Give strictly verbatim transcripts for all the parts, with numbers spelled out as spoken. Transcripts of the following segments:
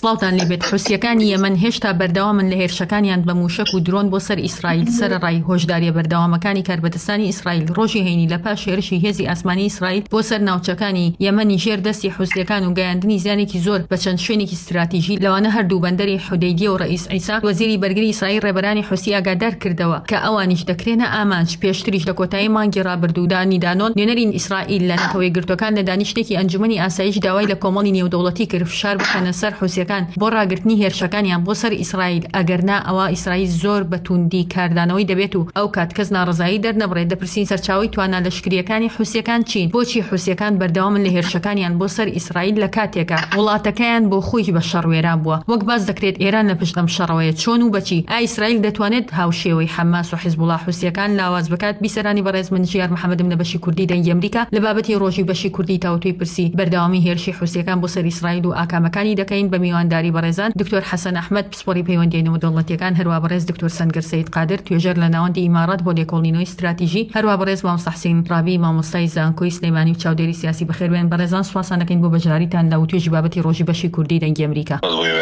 سڵاوتان لێبێت. حوسیەکانی یەمەن هێشتا بەردەوامن لە هێرشەکانیان بە موشک و درۆن بۆ سەر ئیسرائیل سەرڕای هۆشداریە بەردەوامەکانی کاربەدەستانی ئیسرائیل ڕۆژی هەینی لە پاش هێرشی هێزی ئاسمانی ئیسرائیل بۆ سەر ناوچەکانی یەمەنی ژێر دەستی حوسیەکان و گەیاندنی زیانێکی زۆر بە چەند شوێنێکی استراتیژی لەوانە هەردوو بەندەری حودەیدیە و ڕئیس عیسا وەزیری بەرگری ئیسرائیل ڕێبەرانی حوسی ئاگادار کردەوە کە ئەوانیش دەکرێنە ئامانج پێشتریش لە کۆتایی مانگی ڕابردوودانی دانۆن نوێنەرین ئیسرائیل لە نەتەوەی گرتوەکان لە دانیشتێکی ئەنجومەنی ئاسایش داوای لە کۆمەڵی نێودەوڵەتی کرد فشار بخەنە سەر حوسیەکان بۆ ڕاگرتنی هێرشەکانیان بۆ سەر ئیسرائیل ئەگەرنا ئەوە ئیسرائیل زۆر بە توندی کاردانەوەی دەبێت و ئەو کات کەس ناڕزایی دەرنەبڕێت. دەپرسین سەرچاوی توانە لەشکریەکانی حوسیەکان چین؟ بۆچی حوسیەکان بەردەوامن لە هێرشەکانیان بۆ سەر ئیسرائیل لە کاتێکە وڵاتەکەیان بۆ خۆی بە شەڕوێران بووە؟ وەک باس دەکرێت ئێران لە پشت ئەم شەڕەوەیە چۆن و بەچی؟ ئا ئیسرائیل دەتوانێت هاوشێوەی حەماس و حیزبوڵڵا حوسیەکان لاواز بکات؟ بیسەرانی بەڕێز من ژیار محەممەدم لە بەشی کوردی دەنگی ئەمریکا لە بابەتی ڕۆژی بەشی کوردی تاوتوی پرسی بەردەوامی هێرشی حوسیەکان بۆ سەر ئیسرائیل و ئاکامەکانی دەکەین بە میوانداری بەڕێزان دکتۆر حەسەن ئەحمەد پسپۆڕی پەیوەندی نێودەوڵەتیەکان، هەروە بەڕێز دکتۆر سەنگەر سەید قادر توێژەر لە ناوەندی ئیمارات بۆ لێکۆڵینەوەی استراتیژی، هەروە بەڕێز مامۆستا حوسێن ڕابی مامۆستای زانکۆی سلێمانی و چاودێری سیاسی. بەخێربێن بەڕێزان، سوپاسان دەکەین بۆ بەشداریتان لە توێژی بابەتی ڕۆژی بەشی کوردی دەنگی ئەمریکا.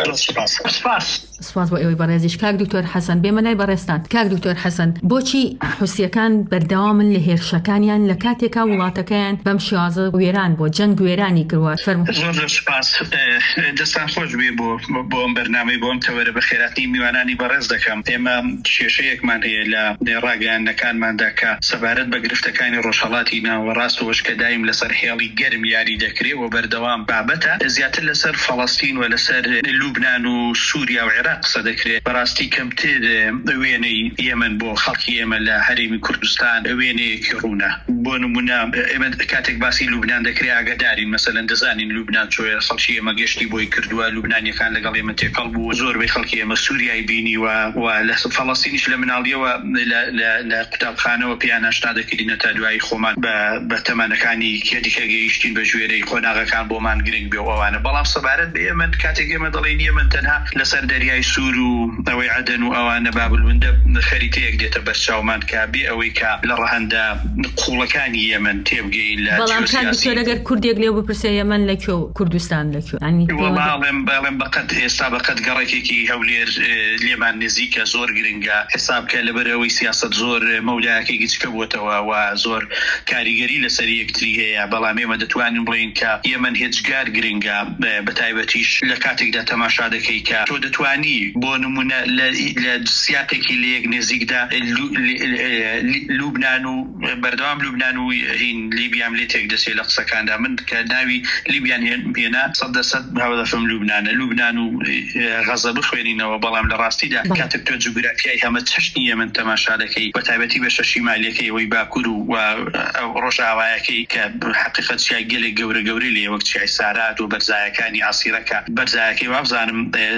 سپاس بۆ ئێوەی بەڕێزیش. کاک دکتۆر حەسەن، بێمە لای بەڕێستان. کاک دکتۆر حەسەن، بۆچی حوسیەکان بەردەوامن لە هێرشەکانیان لە کاتێکا وڵاتەکەیان بەم شێوازە وێران بۆ جەنگ وێرانی کردووە؟ زۆر سپاس. دەستان خۆش بێ بۆ بۆ ئەم بەرنامەی بۆ ئەم تەوەرە بە خێراتنی میوانانی بەڕێز دەکەم. ئێمە کێشەیەکمان هەیە لە ڕاگەیاندنەکانماندا کە سەبارەت بە گرفتەکانی ڕۆژهەڵاتی ناوەڕاست و وشکە دایم لەسەر هێڵی گەرم یاری دەکرێت و بەردەوام بابەتە زیاتر لەسەر فەڵەستین و لەسەر لوبنان و سووریا و عێراق قسە دەکرێت. بەڕاستی کەمتر وێنەی یەمەن بۆ خەڵکی ئێمە لە هەرێمی کوردستان وێنەیەکی ڕوونە. بۆ نمونە ئێمە کاتێک باسی لوبنان دەکرێت ئاگادارین، مەسەلەن دەزانین لوبنان چۆیە، خەڵکی ئێمە گەشتی بۆی کردووە، لوبنانیەکان لەگەڵ ئێمە تێکەڵ بوو، زۆربەی خەڵکی ئێمە سووریای بینی و و لە فەڵەستینیش لە مناڵیەوە لە قوتابخانەوە پیان هەشتا دەکردینە تا دوایی خۆمان بە تەمەنەکانی کێدیکە گەیشتین بە ژوێرەی خۆناغەکان بۆمان گرنگ بێ ئەوانە. بەڵام سەبارەت بە ئێمە کاتێک ئێمە دەڵێن ئێمە تەنها لەسەر دەریای سوور و ئەوەی عەدەن و ئەوانە بابلوندە خەریتەیەک دێتە بەرچاومان کە بێ ئەوەی کە لە ڕەهەندا قوڵەکانی یەمەن تێبگەین لە بەڵام کات ئەگەر کوردێک لێو بپرسێ یەمەن لەکوێ کوردستان لەکوێ؟ بەڵێم بەڵێم بەقەت ئێستا بەقەت گەڕێکێکی هەولێر لێمان نزیکە، زۆر گرنگە حسابکە لەبەرەوەی سیاست زۆر مەولایەکێکی چکە بووتەوە و زۆر کاریگەری لەسەر یەکتری هەیە. بەڵام ئێمە دەتوانین بڵێن کە یەمەن هێچگار گرنگە، بە تایبەتیش لە کاتێکدا تەماشا دەکەی کە تۆ دەتوانی بۆ نمونە لە سیاقێکی لە یەک نزیکدا لوبنان و بەردەوام لوبنان و هین لیبیام لێ تێک دەچێت لە قسەکاندا. من کە ناوی لیبیان هێنا سەد دەسەد هەوڵەفەم لوبنانە لوبنان و غەزە بخوێنینەوە. بەڵام لە ڕاستیدا کاتێک تۆ جوگرافیای هەمە چەشنی یەمەن تەماشا دەکەی، بە تایبەتی بەشە شیمالیەکەی ئەوەی باکوور و ڕۆژئاوایەکەی کە حقیقەت چیای گەلێک گەورە گەورەی لێ وەک چیای سارات و بەرزایەکانی عسیرەکە. بەرزایەکەی وابزانم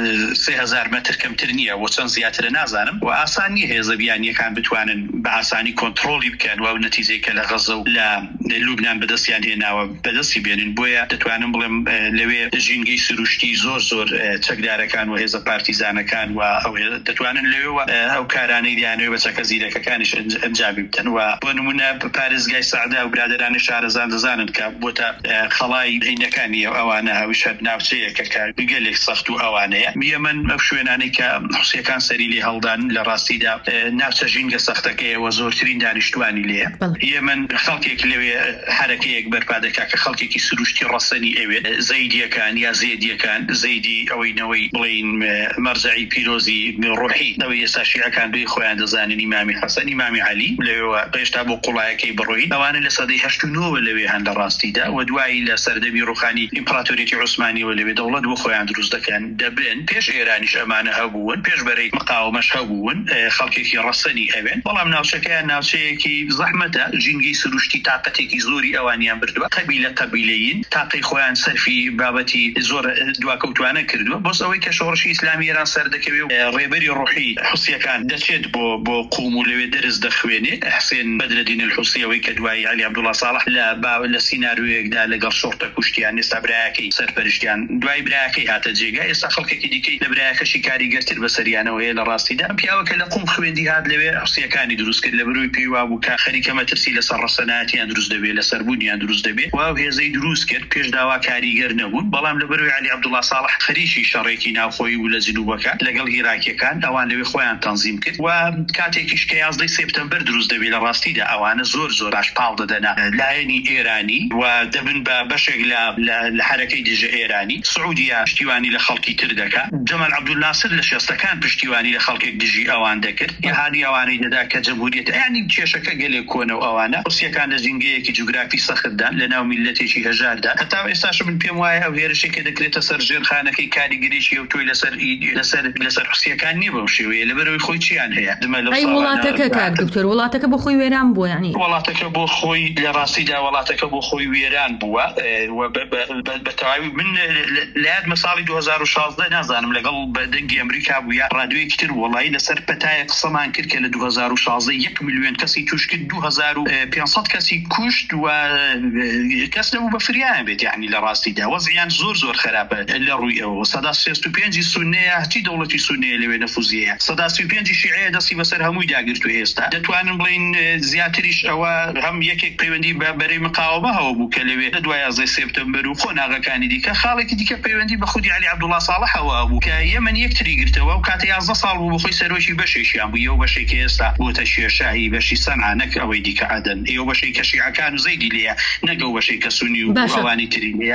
سێ هەزار مەتر کەمتر نییە و چەند زیاترە نازانم و ئاسان نییە هێزە بیانیەکان بتوانن بە ئاسانی کۆنتڕۆلی بکەن و ئەو نەتیجەی کە لە غەزە و لە لوبنان بەدەستیان هێناوە بەدەستی بێنن. بۆیە دەتوانم بڵێم لەوێ ژینگەی سروشتی زۆر زۆر چەکدارەکان و هێزە پارتیزانەکان و ئەو دەتوانن لەوێ ئەو کارانەی دیانەوەی بە چەکە زیرەکەکانیش ئەنجامی بدەن. و بۆ نمونە پارێزگای سەعدا و برادرانی شارەزان دەزانن کە بۆتە خەڵای هینەکانی ئەوانە هەویش ناوچەیەکە کە گەلێک سەخت و ئەوانەیە. من ئەو شوێنانەی کە حوسیەکان سەری لێ هەڵدان لە ڕاستیدا ناوچە ژینگە سەختەکەیەوە زۆرترین دانیشتوانی لێیە. یەمەن خەڵکێک لەوێ حرەکەیەک بەرپا دەکا کە خەڵکێکی سروشتی ڕەسەنی ئەوێ زەیدیەکان یا زێدیەکان، زەیدی ئەوەی نەوەی بڵین مەرجعی پیرۆزی ڕوحی ئەوەی ئێستا شیعەکان دوی خۆیان دەزانن ئیمامی حەسەن ئیمامی عەلی لەوێ هێشتا بۆ قوڵایەکەی بڕۆین. ئەوانە لە سەدەی هەشت و نۆ لەوێ هەن لە ڕاستیدا و دوایی لە سەردەمی ڕوخانی ئیمپراتۆریەتی عوسمانیەوە لەوێ دەوڵەت بۆ خۆیان دروست دەکەن دەبن. پێش ئێرانیش ئەمانە هەبوون، پێش بەرەی مقاومەش هەبوون، خەڵکێکی ڕەسەنی هەبێن. بەڵام ناوچەکەیان ناوچەیەکی زەحمەتە، ژینگەی سروشتی تااقەتێکی زۆری ئەوانیان بردووە، قەبیلە قەبیلەیین تاقی خۆیان سەرفی بابەتی زۆر دواکەوتوانە کردووە. بۆس ئەوەی کە شۆڕشی ئیسلامی ئێران سەر دەکەوێت ڕێبەری ڕوحی حوسیەکان دەچێت بۆ بۆ قوم و لەوێ دەرز دەخوێنێت. حسێن بەدرەدین الحوسی ئەوەی کە دوای عەلی عەبدوڵڵا ساڵح لە باو لە سیناریۆیەکدا لەگەڵ شۆڕتە کوشتیان، ئێستا برایەکەی سەرپەرشتیان دوای برایەکەی هاتە جێگا. ئێستا خەڵکێکی دیکەی لە برایەکەشی کاریگەرتر بەسەریانەوە هەیە لە ڕاستیدا. ئەم پیاوەکە لە قوم خوێندی هات لەوێ حوسیەکانی دروست کرد لە بەروی پێی وابوو کە خەریکە مەترسی لەسەر ڕەسەنایەتیان دروست دەبێت، لەسەر بوونیان دروست دەبێت. واو هێزەی دروست کرد، پێش داوا کاریگەر نەبوون. بەڵام لە بەروی عەلی عەبدوڵڵا ساڵح فەتح خەریکی شەڕێکی ناوخۆیی و لە جنوبەکە لەگەڵ عێراقیەکان ئەوان لەوێ خۆیان تەنزیم کرد و کاتێکیش کە یازدەی سێپتەمبەر دروست دەبێت لە ڕاستیدا ئەوانە زۆر زۆر ئاشپاڵ دەدەنا لایەنی ئێرانی و دەبن بە بەشێک لە حرەکەی دژە ئێرانی. سعودیا پشتیوانی لە خەڵکی تر دەکات. جەمال عەبدولناسر لە شێستەکان پشتیوانی لە خەڵکێک دژی ئەوان دەکرد. یهانی ئەوانەی دەدا کە جمهوریەت یعنی کێشەکە گەلێک کۆنە و ئەوانە روسیەکان لە جینگەیەکی جوگرافی سەختدان لە ناو میلەتێکی هەژاردا. هەتا ئێستاش من پێم وایە ئەو هێرشێکە دەکرێتە سەر ژێرخانەکەی کاریگریشی و تۆی لەسەر لەسەر لەسەر روسیەکان نییە بەو شێوەیە لەبەرەوەی خۆی چیان هەیە. ئەی وڵاتەکە کار دکتۆر وڵاتەکە بۆ خۆی وێران بووە ینی وڵاتەکە بۆ خۆی لە ڕاستیدا وڵاتەکە بۆ خۆی وێران بووە بە تەواوی. من لە یادمە ساڵی دوو هەزار و شازدە نازانم لەگەڵ بەدەنگی ئەمریکا بووە ڕادیۆیەکی تر وەڵایی لەسەر پەتایە قسەمان کرد کە لە دوو هەزار و شازدە یەک میلیۆن کەسی توش کرد دوو هەزار و پێنج کەسی کوشت و کەس نەبوو بە فریایان بێت یعنی لە ڕاستیدا وەزعیان زۆر زۆر خراپە لە ڕووی ئەوە. سەدا سێست و پێنجی سونەیە هەتی دەوڵەتی سونەیە لەوێ نەفوزیەیە. سەدا سی و پێنجی شیعەیە دەستی بەسەر هەمووی داگرتو ئێستا. دەتوانن بڵین زیاتریش ئەوە هەم یەکێک پەیوەندی بە بەرەی مقاومە هەوە بوو کە لەوێ لە دوای یازدەی سێپتەمبەر و خۆناغەکانی دیکە خاڵێکی دیکە پەیوەندی بە خودی عەلی عەبدوڵڵا ساڵح هەوە بوو کە یەمەن یەکتری گرتەوە و کاتە یازدە ساڵ بوو بە خۆی سەرۆکی بەشێکیان بوو. ئێوە بەشێکی ئێستا بۆتە شێرشاهی بەشی سەنعا نەک ئەوەی دیکە عەدەن. ئێوە بەشێک کە شیعەکان و زەیدی لێیە نەگە و بەشێک کە سونی و ئەوانی تری لێیە.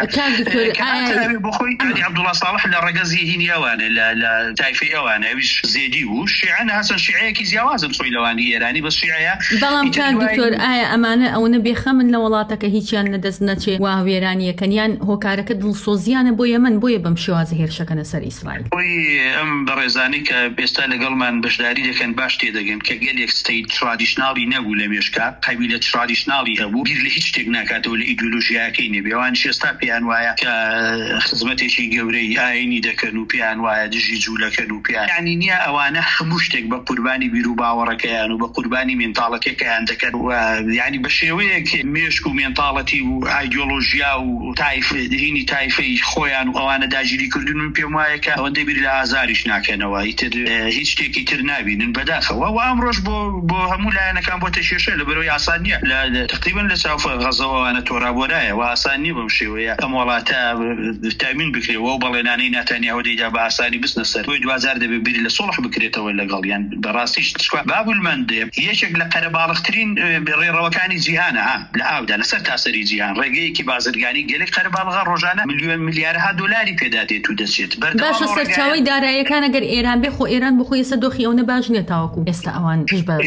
بۆ خۆی عەلی عەبدوڵڵا ساڵح لە ڕەگەزی هینی ئەوانە لە تایفەی ئەوانە ئەویش زێدی بوو. شیعەن هەسەن شیعەیەکی جیاوازن خۆی لەوانی ئێرانی بەس شیعەیە. بەڵام کار دکتۆر ئایا ئەمانە ئەوەنە بێخەمن لە وڵاتەکە هیچیان لەدەست نەچێ وا وێرانیەکەن یان هۆکارەکە دڵسۆزیانە بۆ یەمەن بۆیە بەم شێوازە هێرشەکەنە سەر ئیسرائیل؟ ئەم بەڕێزانەی کە ئێستا لەگەڵمان بەشداری دەکەن باش تێدەگەن کە گەلێک ستەیت ترادیشناڵی نەبوو لە مێشکا قەبیلە ترادیشناڵی هەبوو بیر لە هیچ شتێک ناکاتەوە لە ئیدۆلۆژیاکەی نەبێ. ئەوان شێستا پێیان وایە کە خزمەتێکی گەورەی ئاینی دەکەن و پێیان وایە دژی جوولەکەن و پێیان یعنی نییە ئەوانە هەموو شتێک بە قوربانی بیر و باوەڕەکەیان و بە قوربانی مێنتاڵەکەیان دەکەن و یعنی بە شێوەیەک مێشک و مێنتاڵەتی و ئایدۆلۆژیا و تایف هینی تایفەی خۆیان و ئەوانە داگیری کردن و پێم وایە کە ئەوەندەی بیر لە ئازاریش ناکەنەوە ئیتر هیچ شتێکی تر نابینن بەداخەوە و ئەمڕۆژ بۆ بۆ هەموو لایەنەکان بۆتە شێشە لەبەرەوەی ئاسان نییە لە تقریبا لە چاو غەزەوەوانە تۆڕابۆرایە و ئاسان نییە بەم شێوەیە ئەم وڵاتە تامین بکرێەوە و بەڵێنانەی ناتانیاهو دەیدا بە ئاسانی بستنە سەر بۆی دوازار دەبێت بیری لە سۆڵح بکرێتەوە لەگەڵیان بەڕاستیش بابولمەند یەکێک لە قەرەباڵغترین ڕێڕەوەکانی جیهانە لە ئاودا لەسەر تاسەری جیهان ڕێگەیەکی بازرگانی گەلێک قەرەباڵغە ڕۆژانە میلیۆن میلیارەها دۆلاری پێدا دێت و دەچێت. باشە سەرچاوەی داراییەکان ئەگەر ئێران بێ خۆ ئێران بۆ خۆی ئێستا دۆخی ئەوە باش نیە تاوەکو ئێستا ئەوان پێش بە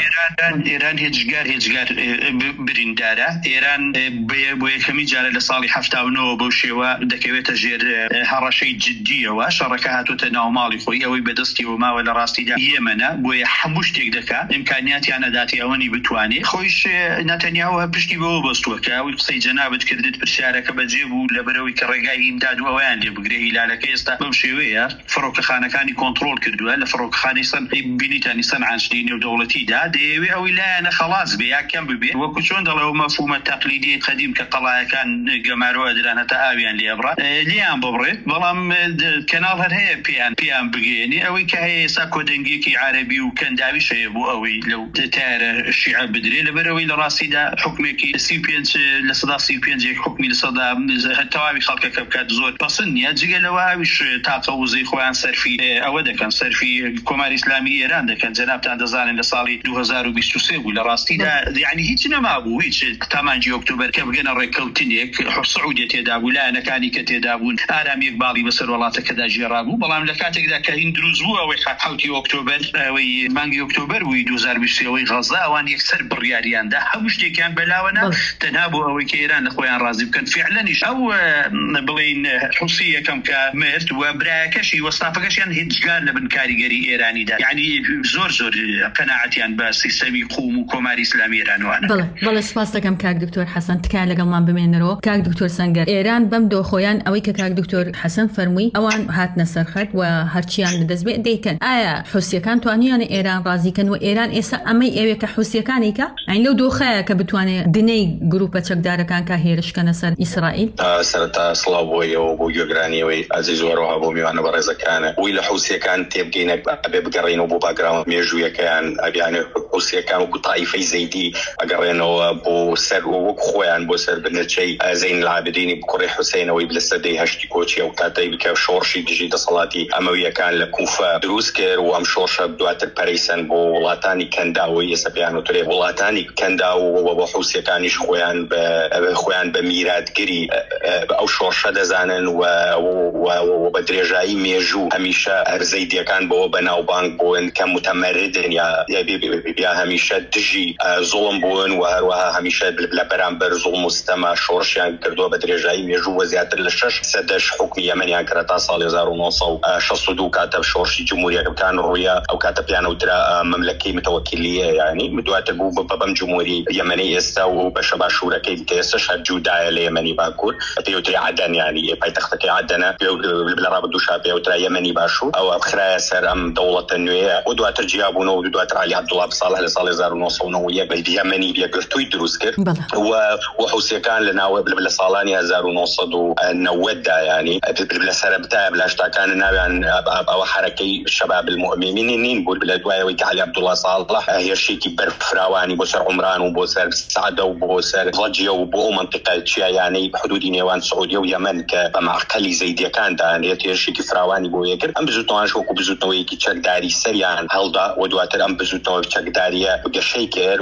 ئێران هێچگار هێچگار بریندارە. ئێران بۆ یەکەمی جارە لە ساڵی هەفتا و نۆ بەو شێوە دەکەوێتە ژێر هەڕەشەی جددیەوە شەڕەکە هاتوتە ناوماڵی خۆی ئەوەی بەدەستی و ماوە لە ڕاستیدا یەمەنە بۆیە هەموو شتێک دەکات ئیمکانیاتیان نەداتی ئەوەنی بتوانێت. خۆیش نەتەنیاهو پشتی بەوە بەستووە کە ئەوی قسەی جەنابەت کردت پرسیارەکە بەجێ بوو لەبەرەوەی کە ڕێگای ئیمداد و ئەویان لێ بگرێ هیلالەکە ئێستا بەم شێوەیە فڕۆکەخانەکانی کۆنتڕۆل کردووە لە فڕۆکەخانەی سەن بینیتانی سەنعانشتی نێودەوڵەتیدا دەیەوێ ئەوی لایەنە خەڵاز بێ یا کەم ببێ وەکو چۆن دەڵێ مەفهومە تەقلیدی قەدیم کە قەڵایەکان گەمارەوە دەران هەتا ئاویان لێبڕا لیان ببڕێت. بەڵام کەناڵ هەر هەیە پێیان پێیان بگەێنی ئەوەی کە هەیە ئێستا کۆدەنگێکی عەرەبی و کەنداویش هەیە بۆ ئەوەی لەو تارە شیعە بدرێ لەبەرەوەی لە ڕاستیدا حکومێکی سی و پێنج لە سەدا سی و پێنج حکمی لە سەدا تەواوی خەڵکەکە بکات زۆر پەسەند نییە جگە لەوە ئاویش تاقە وزەی خۆیان سەرفی ئەوە دەکەن سەرفی کۆماری ئیسلامی ئێران دەکەن جەنابتان دەزانن لە ساڵی دوو هەزار و بیست و سێ بوو لە ڕاستیدا یعنی هیچ نەمابوو هیچ تامانجی ئۆکتۆبەر کە بگەنە ڕێککەوتنێک سعودیە تێدا بوو لایەنەکانی کە تێدا بوون ئارامێک باڵی بەسەر وڵاتەکەدا ژێڕا بوو. بەڵام لە کاتێکدا کە هین دروست بوو ئەوەی حوتی ئۆکتۆبەر ئەوەی مانگی ئۆکتۆبەر بووی دوو هەزار و بیست و سێەوەی غەزا ئەوان یەکسەر بڕیاریاندا هەموو شتێکیان بەلاوەنا تەنها بۆ ئەوەی کە ئێران لە خۆیان ڕازی بکەن. فعلەنیش ئەو بڵین حوسی یەکەم کە مرد و برایەکەشی وەستافەکەشیان هیچگار لە بن کاریگەری ئێرانیدا یعنی زۆر زۆر قەناعەتیان بە سیستەمی قوم و کۆماری ئیسلامی ئێرانوانە. بەڵێ بەڵێ سپاس دەکەم کاک دکتۆر حەسەن تکایە لەگەڵمان بمێنەرەوە. کاک دکتۆر سەنگەر ئێران بەم دۆخۆیان ئەوەی کە کاک دکتۆر حەسەن فەرمووی ئەوان هاتنە سەرخەت و هەرچیان لەدەست بێ دەیکەن. ئایا حوسیەکان توانیانە ئێران ڕازیکەن و ئێران ئێستا ئەمەی ئەوێ کە حوسیەکانی کە ئەین لەو دۆخەیە کە بتوانێت دنەی گروپە چەکدارەکان کە هێرشکەنە سەر ئیسرائیل؟ سەرەتا سڵاو بۆیەوە بۆ گوێگرانیەوەی ئازیز زۆرەوە بۆ میوانە بەڕێزەکانە وی لە حوسیەکان تێبگەینە ئەبێ بگەڕێنەوە بۆ باگراوند مێژوویەکەیان ئەبیانە حوسیەکان وەکو تایفەی زەیدی ئەگەڕێنەوە بۆ سەر وەک خۆیان بۆ سەر بنەچەی زەین العابدینی بکوڕی حوسێنەوەی لە سەدەی هەشتی کۆچی وكاتي بك شورشي دجي دصلاتي أموية كان لكوفة دروسكر وأم شورشة بدوات باريسن بولاتاني كنداوي سبيانو تري ولاتاني كنداو وبحوسي كان يشخويان بخويان بميراد قري أو شورشة دزانن وبدرجاي ميجو هميشة أرزيديا كان بو بناو بانك بوين كان متمردن يا يا هميشة دجي ظلم بوين وهروها هميشة بلبرامبر ظلم مستمع شورشيان كردو بدرجاي ميجو وزيادة للشش سدش حكم يمني كرتا صالي زارو نوصو شصدو كاتب شورشي جمهورية كان رويا أو كاتب يعني ودرا مملكة متوكلية يعني مدوات بو ببم جمهوري يمني استو بشبا شورا كي تيسش جودايا اليمني باكور بيوتري عدن يعني بيتختك عدن بلا رابط دوشا بيوتري يمني باشو أو أخرى سر أم دولة النوية ودوات رجيابونو ودوات علي عبد الله بصالح لصالي زارو نوصو نوية باليمني بيقرتو يدروسكر وحوسي كان لنا بلا صالاني زارو نوصدو نودا يعني بلا سربتا بلا اشتا كان نابي عن أو حركي الشباب المؤمنين بول بالأدوايا ويك علي عبد الله صالح هي شيكي برفراواني بوسر عمران وبوسر سعدة وبوسر ضجية وبو منطقة تشيا يعني بحدود نيوان سعودية ويمن كمعقلي زيدية كان يعني هي شيكي فراواني بو يكر أم بزوتوان شوكو بزوتو ويكي تشك داري سريعا هلدا ودواتر أم بزوتو تشك دارية وقا شيكر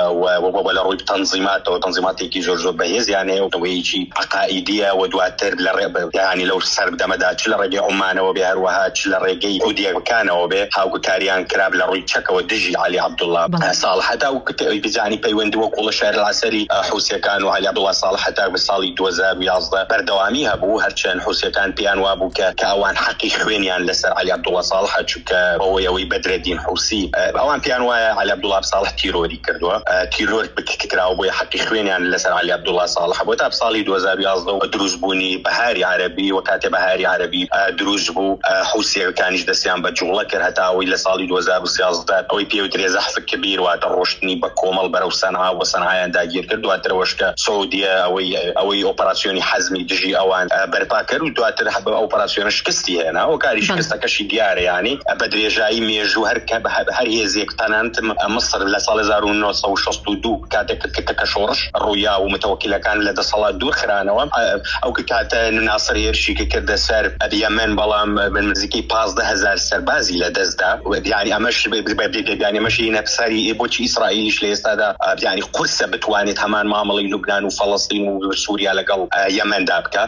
ولا روي بتنظيمات وتنظيمات يكي جورجو بهيز يعني ويجي عقائدية ودواتر يعني لو سرب دمدا تشل رجي عمان وبهروها تشل رجي عودية كان وبه هاو كاريان كراب لروي تشك ودجي علي عبد الله صالح حتى وبيزاني بيوند وكل شهر العسلي حوسي كان وعلي عبد الله صالح حتى بصالي دوزار ويازده بردواميها بو هرشان حوسي كان بيان وابو كاوان حقي خوين يعني لسر علي عبد الله صالح شك هو يوي بدر الدين حوسي اوان بيان وعلي عبد الله صالح تيروري كردوا تيرور بكراو بو حقي خوين يعني لسر علي عبد الله صالح ابو تاب صالي دوزار ويازده دروز بوني بهاري عربي وكاتب بهاري عربي دروز بو حوسي كان يدسيان بجوله كرهتا ولا صالي دوزار وسيازده او بيوتري زحف كبير واتروشتني بكومل برو صنعاء وصنعاء داجير كردوا تروشك سعوديه او او اوبراسيوني حزمي دجي اوان برباكر ودواتر حب اوبراسيون شكستي هنا وكاري شكستا كشي ديار يعني بدري جاي ميجو هركب هر هي زيك تنانت مصر لا صال زارون نو صو شستو دو كاتك كشورش الرؤيا ومتوكله كان لدى صلاه دور خرانه او كات ناصر يرشي كده سر اليمن بلام من زكي باز ده هزار سربازي لدزدا يعني امش يعني ماشي نفسري بوتش اسرائيل ليش هذا يعني قرصه بتواني كمان معامله لبنان وفلسطين وسوريا لقل يمن دابكا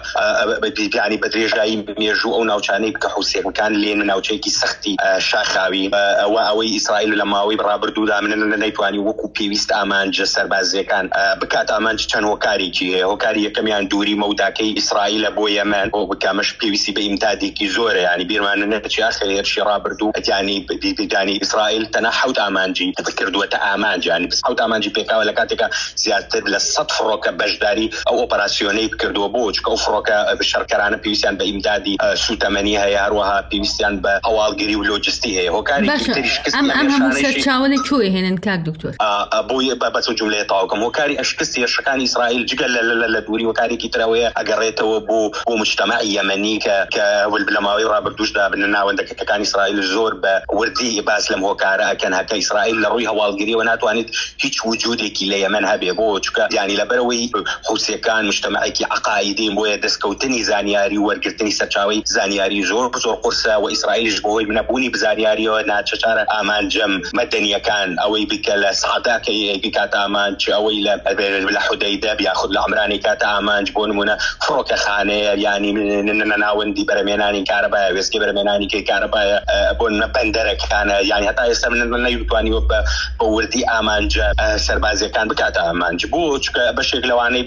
يعني بدري جاي ميجو او ناوچاني بكحوسي كان لين ناوچيكي سختي شاخاوي او او اسرائيل لما وي برابردو دا من نيتواني وكو بيست امان جسر بازي كان بكات امان كان وكاري كي وكاري كمان دوري موداكي اسرائيل ابو يمن وبكامش بي سي بامتادي كي زور يعني بيرمان نتشي اخر شي رابردو يعني يعني اسرائيل تنحوت امانجي تذكر دوت امانجي يعني بس حوت امانجي بيكا ولا كاتيكا زياده للسطح روكا بجداري او اوبراسيوني كردو بوج كوفروكا بالشركرانه بيسيان بامدادي سو ثمانية هي اروها بيسيان بحوال جري ولوجستي هي هو كاري ام ام هم سچاوني شوي هنا كاك دكتور ابوي بس جمله طاقم هو كاري اشكسي شكان اسرائيل جقل لا لا دوري وكاري كيتراوي اقريته وبو ومجتمع يمني ك والبلماوي رابردوش دا بننا وندك كان اسرائيل زور بوردي باسلم هو كارا كان هكا اسرائيل لروي هوال جري وناتوانيت هيك وجودك ليمن هبي بوج يعني لبروي حوسي كان مجتمعي عقائدي بو دسكوتني زانياري ورقتني سچاوي زانياري زور زور قرصه واسرائيل جبوي منبوني بزانياري وناتشار امان جم مدنيه كان او بك سعداك بكات امان او الى حديده بياخذ العمراني كات امان جبون منا فروك خانه يعني من ناوندي برميناني كهرباء ويسكي برميناني كهرباء بون بندر كان يعني حتى يستمن يتواني بوردي امان سربازي كان بكات امان جبوش بشكل لواني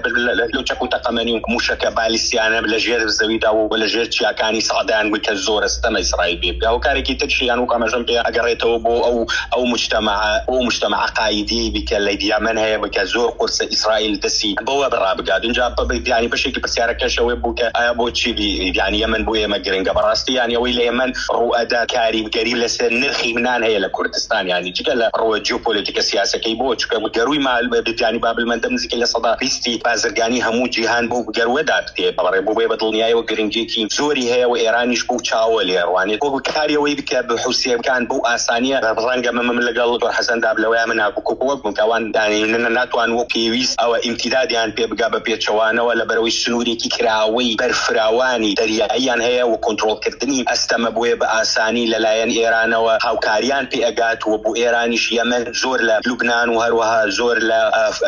لو تكون تقمني مشك باليستيانه بلجير الزويدا ولا جير كاني صعدان بكزور استمع اسرائيل بيبقى وكاري كيتشي انو كما جنبي اقريته او او مجتمع او مجتمع عقائدي بكاليدي من هي بكزور قرص اسرائيل دسي بو براب قاعد نجاب يعني بشكل بسياره كشوي بوك ابو تشي يعني يمن بو يمجرين قبراستي يعني ويل يمن رؤدا كاري قريب لسر نرخي منان هي لكردستان يعني جقل رو جيوبوليتيكا سياسه كيبوش كقروي مع يعني باب المندم زي كلا صدا بيستي بازرغاني همو جيهان بو قرودات تي بابا بو بيبطلنياي وجرينجيكي زوري هي وايرانيش بو تشاول يعني بو كاري ويبك بحوسيه كان بو اسانيه برانغا مملقل دور حسن دابلويا من ابو كوكو مكوان يعني ناتوان وكيويس او امتداد يعني بيبقى بيتشوانا ولا بروي السنوري كي كراوي فراوانی دەریاییان هەیە و کۆنتڕۆڵکردنی ئەستەمە بۆیە بە ئاسانی لەلایەن ئێرانەوە هاوکاریان پێ ئەگات و بۆ ئێرانیش یەمەن زۆر لە لوبنان و هەروەها زۆر لە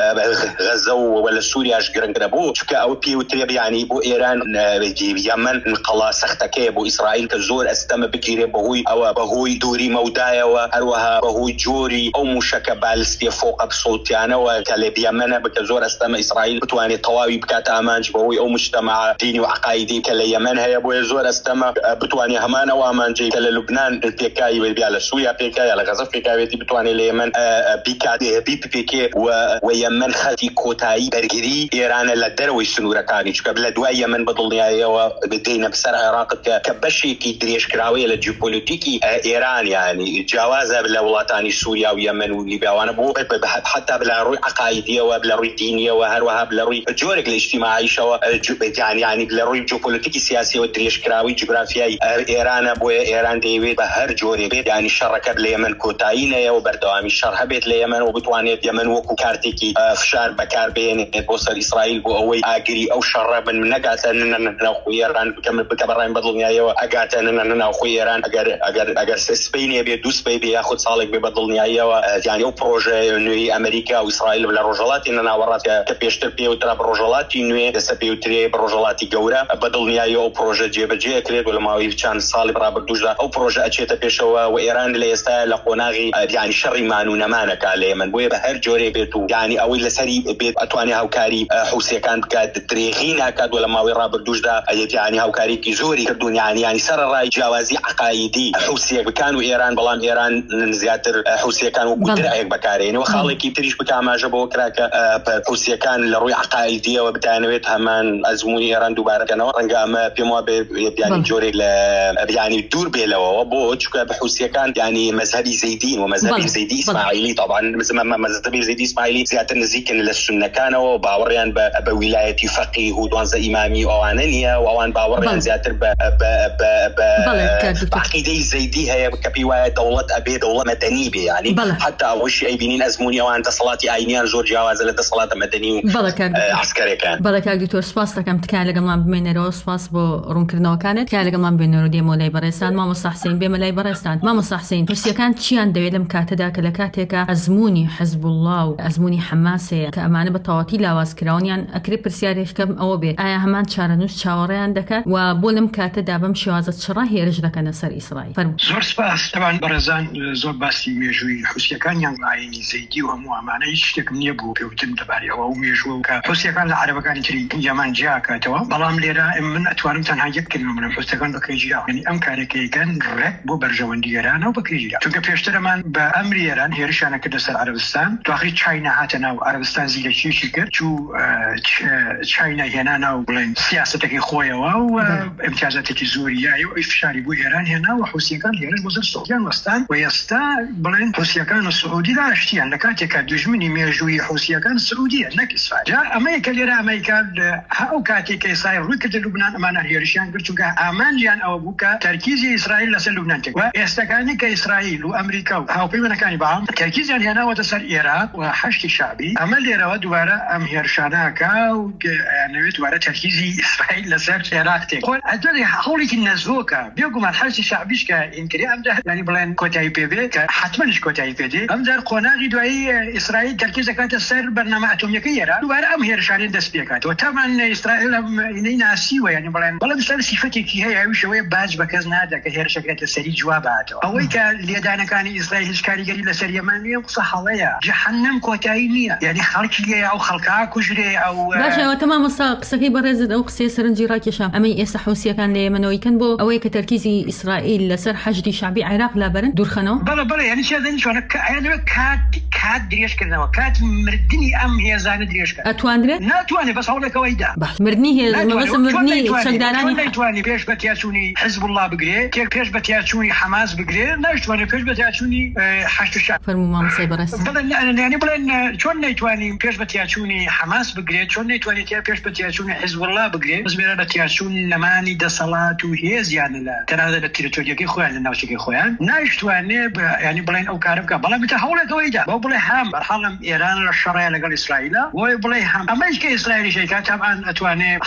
غەزە و لە سووریاش گرنگرە بوو چکە ئەو پێوترێ یانی بۆ ئێران یەمەن قەڵا سەختەکەیە بۆ ئیسرائیل کە زۆر ئەستەمە بگیرێ بەهۆی ئەوە بەهۆی دووری مەودایەوە هەروەها بەهۆی جۆری ئەو موشەکە بالستیە فۆقە بسڵتیانەوە کە لێ یەمەنە بکە زۆر ئەستەمە ئیسرائیل بتوانێت تەواوی بکاتە ئامانج بەهۆی ئەو مجتەمع دینی و عقایدی کە لە یەمەن هەیە بۆیە زۆر ئەستەمە بتوانێت هەمان ئەو ئامانجەی کە لە لوبنان پێکایی وێبیا لە سووریا پێکایە لە غەزە پێکاوێتی بتوانێت لە یەمەن بیکاتێ بی پێکێ و یەمەن خەتی کۆتایی بەرگری ئێرانە لە دەرەوەی سنوورەکانی چکە لە دوای یەمەن بەدڵنیاییەوە دێنە بەسەر عێراقت کە بەشێکی درێژکراوەیە لە جیۆپۆلیتیکی ئێران یعنی جیاوازە لە وڵاتانی سووریا و یەمەن و لیبیاوانە بۆ حتا بلا ڕووی عقایدیەوە بلا ڕووی دینیەوە هەروەها بلا ڕووی جۆرێک لە ئیجتیماعیشەوە یعنی لە ڕووی جیۆپۆلیتیکی سیاسیەوە درێژکراوی جغرافیای ئێرانە بۆیە ئێران دەیەوێت بە هەر جۆرێ بێت یعنی شەڕەکە لە یەمەن کۆتایی نەیە و بەردەوامی شەڕ هەبێت لە یەمەن و بتوانێت یەمەن وەکو کارتێکی فشار بەکاربێنێت بۆ سەر ئیسرائیل بۆ ئەوەی ئاگری ئەو شەڕە بن نەگاتە ناوخۆی ئێران بکە بەڕای بەدڵنیاییەوە ئەگاتە ناوخۆی ئێران ئەگەر ئەگەر ئەگەر سپەینێ بێت دوو سپەی بێ یاخود ساڵێک بێ بەدڵنیاییەوە یعنی ئەو پرۆژە نوێی ئەمریکا و ئیسرائیل لە ڕۆژهەڵاتی ناوەڕات کە پێشتر پێوترا ڕۆژهەڵاتی نوێ دەسە پێوترێ ڕۆژهەڵاتی گەورە بەدڵنیاییەوە ئەو پرۆژە جێبەجێکرێت و لە ماوەی چەند ساڵی ڕابردووشدا ئەو پرۆژە ئەچێتە پێشەوە و ئێران لە ئێستا لە قۆناغی یعنی شەڕی مان و نەمانەکە لە یەمەن بۆیە بە هەر جۆرێ بێت و یعنی ئەوەی لەسەری بێت ئەتوانێت هاوکاری حوسیەکان بکات درێغی ناکات و لە ماوەی ڕابردووشدا یعنی هاوکاریکی زۆری کردوون یعنی یعنی سەرڕای جیاوازی عقایدی حوسیەک بکان و ئێران بەڵام ئێران زیاتر حوسیەکان و درەیەک بەکارێنەوە خاڵێکی تریش بکە ئاماژە بۆ کراکە حوسیەکان لە ڕووی عقایدیەوە بتانەوێت هەمان ئەزمموی ئێران دووبارەکەنەوە ڕەنگە ئەمە پێم وابێ یعنی جۆرێک لە یعنی دوور بێلەوە بۆ چکە بە حوسیەکان یعنی مەذهبی زەیدین و مەذهبی زەیدی ئیسماعیلی طبعا مەذهبی زەیدی ئیسماعیلی زیاتر نزیکن لە سونەکانەوە و باوەڕیان بە ویلایەتی فەقیه و دوانزە ئیمامی ئەوانە نییە و ئەوان باوەڕیان زیاتر بە عقیدەی زەیدی هەیە کە پێی وایە دەوڵەت ئەبێ دەوڵەت مەدەنی بێ یعنی حتا ئەوەشی ئەیبینین ئەزمموی ئەوان دەسەڵاتی ئاینیان زۆر جیاوازە لە دەسەڵاتە مەدەنی و عسکەرەکان. بەڵێ کاک دکتۆر سپاس دەکەم تکایە لەگەڵمان بمێنەرەوە سپاس بۆ ڕوونکردنەوەکانت تکایە لەگەڵمان بێنەوە دێمە لای بەڕێستان مامۆستا حسین بێمە لای بەڕێستان مامۆستا حسین پرسیەکان چیان دەوێت لەم کاتەدا کە لە کاتێکە ئەزمموی حزب الله و ئەزمموی حەماس هەیە کە ئەمانە بە تەواوەتی لاوازکراونیان ئەکرێ پرسیارێکەکەم ئەوە بێت ئایا هەمان چارەنووس چاوەڕێیان دەکات و بۆ لەم کاتەدا بەم شێوازە چڕا هێرش دەکەنە سەر ئیسرائیل. زۆر سپاس طبعا بەڕێزان زۆر باسی مێژووی حوسیەکانیان ئاینی زەیدی و هەموو ئەمانە هیچ شتێکم نییە بوو پێوتن دەبارەوە و مێژووە کە حوسیەکان لە عەرەبەکانی تری یەمان جیاکاتەوە بەڵام لێرە من ئەتوانم تەنها یەک کلمە بڵێم حوسیەکان بەکرێژیرا یعنی ئەم کارێکەکەن ڕێک بۆ بەرژەوەندی ئێران و بەکرێژیرا چونکە پێشترەمان بە ئەمری ئێران هێرشانە کردە سەر عەرەبستان دوآخری چاینا هاتە ناو عەرەبستان زیرەکیشی کرد چوو چاینا هێنا ناو بڵێن سیاسەتێکی خۆیەوە و امتیازاتێکی زۆریایی و فشاری بۆ ئێران هێنا و حوسیەکان هێرش بۆ سەر سوودیان وەستان و ئێستا بڵێن حوسیەکان و سعودی داشتیان لە کاتێکە دوژمنی مێژووی حوسیەکان سعودیە نەک ئیسرائیل. جا ئەمەیەکە لێرە ئەمریکا ئەو کاتێکە ئیسرائیل ڕووی کردە لوبنان ئەمانە هێرشیان کرد چونکە ئامانجیان ئەوە بوو کە تەرکیزی ئیسرائیل لەسەر لوبنان تێک و ئێستاکانی کە ئیسرائیل و ئەمریکا و هاوپەیمانەکانی بەهم تەرکیزیان هێناوەتە سەر عێراق و هەشتی شعبی ئەمە لێرەوە دوبارە ئەم هێرشانەکە و نەوێت دوبارە تەرکیزی ئیسرائیل لەسەر عێراق تێک هەوڵێکی نەزۆکە بێگومان هەشتی شعبیش کە ئینکری ئەمدا ینی بڵێن کۆتایی پێبێ کە حتمەنش کۆتایی پێدێ ئەمجار قۆناغی دوایی ئیسرائیل تەرکیز دەکاتە سەر بەرنامە ئەتۆمیەکەی ئێران دوبارە ئەم هێرشانەی دەست پێکاتەوە تامان ئیسرائیل ئینەی ناسیوە ینی بڵێن بەڵام سەر سیفەتێکی هەیە ئەویشەوەی باج بە کەس نادا کە هێرشەکەتە سەری جواباتەوە ئەوەی کە لێدانەکانی ئیسرائیل هیچ کاریگەری لەسەر یەمەن نییە قسە هەڵەیە جەحەنەم کۆتایی نییە یعنی خەڵکی لێیە ئەو خەڵکا کوژرێ ئەو باشەوە تەمام مەستا قسەکەی بەڕێزت ئەو قسەی سەرنجی ڕاکێشام ئەمەی ئێستا حوسیەکان لە یەمەنەوەی کەن بۆ ئەوەی کە تەرکیزی ئیسرائیل لەسەر حەشدی شعبی عێراق لابەرن دوورخەنەوە بەڵێ بەڵێ یعنی چێدەنی چۆنە کات کات درێژکردنەوە کات مردنی ئەم هێزانە درێژکە ئەتواندرێت ناتوانێت بەس هەوڵێکەوەیدا مردنی هێز مردنی شەکدارانی نەیتوانی پێش بە تیاچوونی حزب الله بگرێ تێک پێش بە تیاچوونی حەماس بگرێ ناتوانێت پێش بە تیاچوونی حەشد شعب فەرموو مامۆستای بەڕێز یعنی بڵێن چۆن نەیتوانی پێش بە تیاچوونی حەماس بگرێت چۆن نەیتوانێت پێش بە تیاچوونی حزب الله بگرێت بەس بێرە بە تیاچوون نەمانی دەسەڵات و هێزیان لە تەنانەت لە تیرۆریەکەی خۆیان لە ناوچەکەی خۆیان نایشتوانێت ینی بڵێن ئەو کارە بکە بەڵام بتە هەوڵێکەوەیدا بۆ بڵێ هەم بەرحاڵم ئێران لە شەڕەیە لەگەڵ ئیسرائیلە بۆی بڵێ هەم ئەمەش کە ئیسرائیلی شەیکات هەمان ئەتوانێت خەڵکەکەی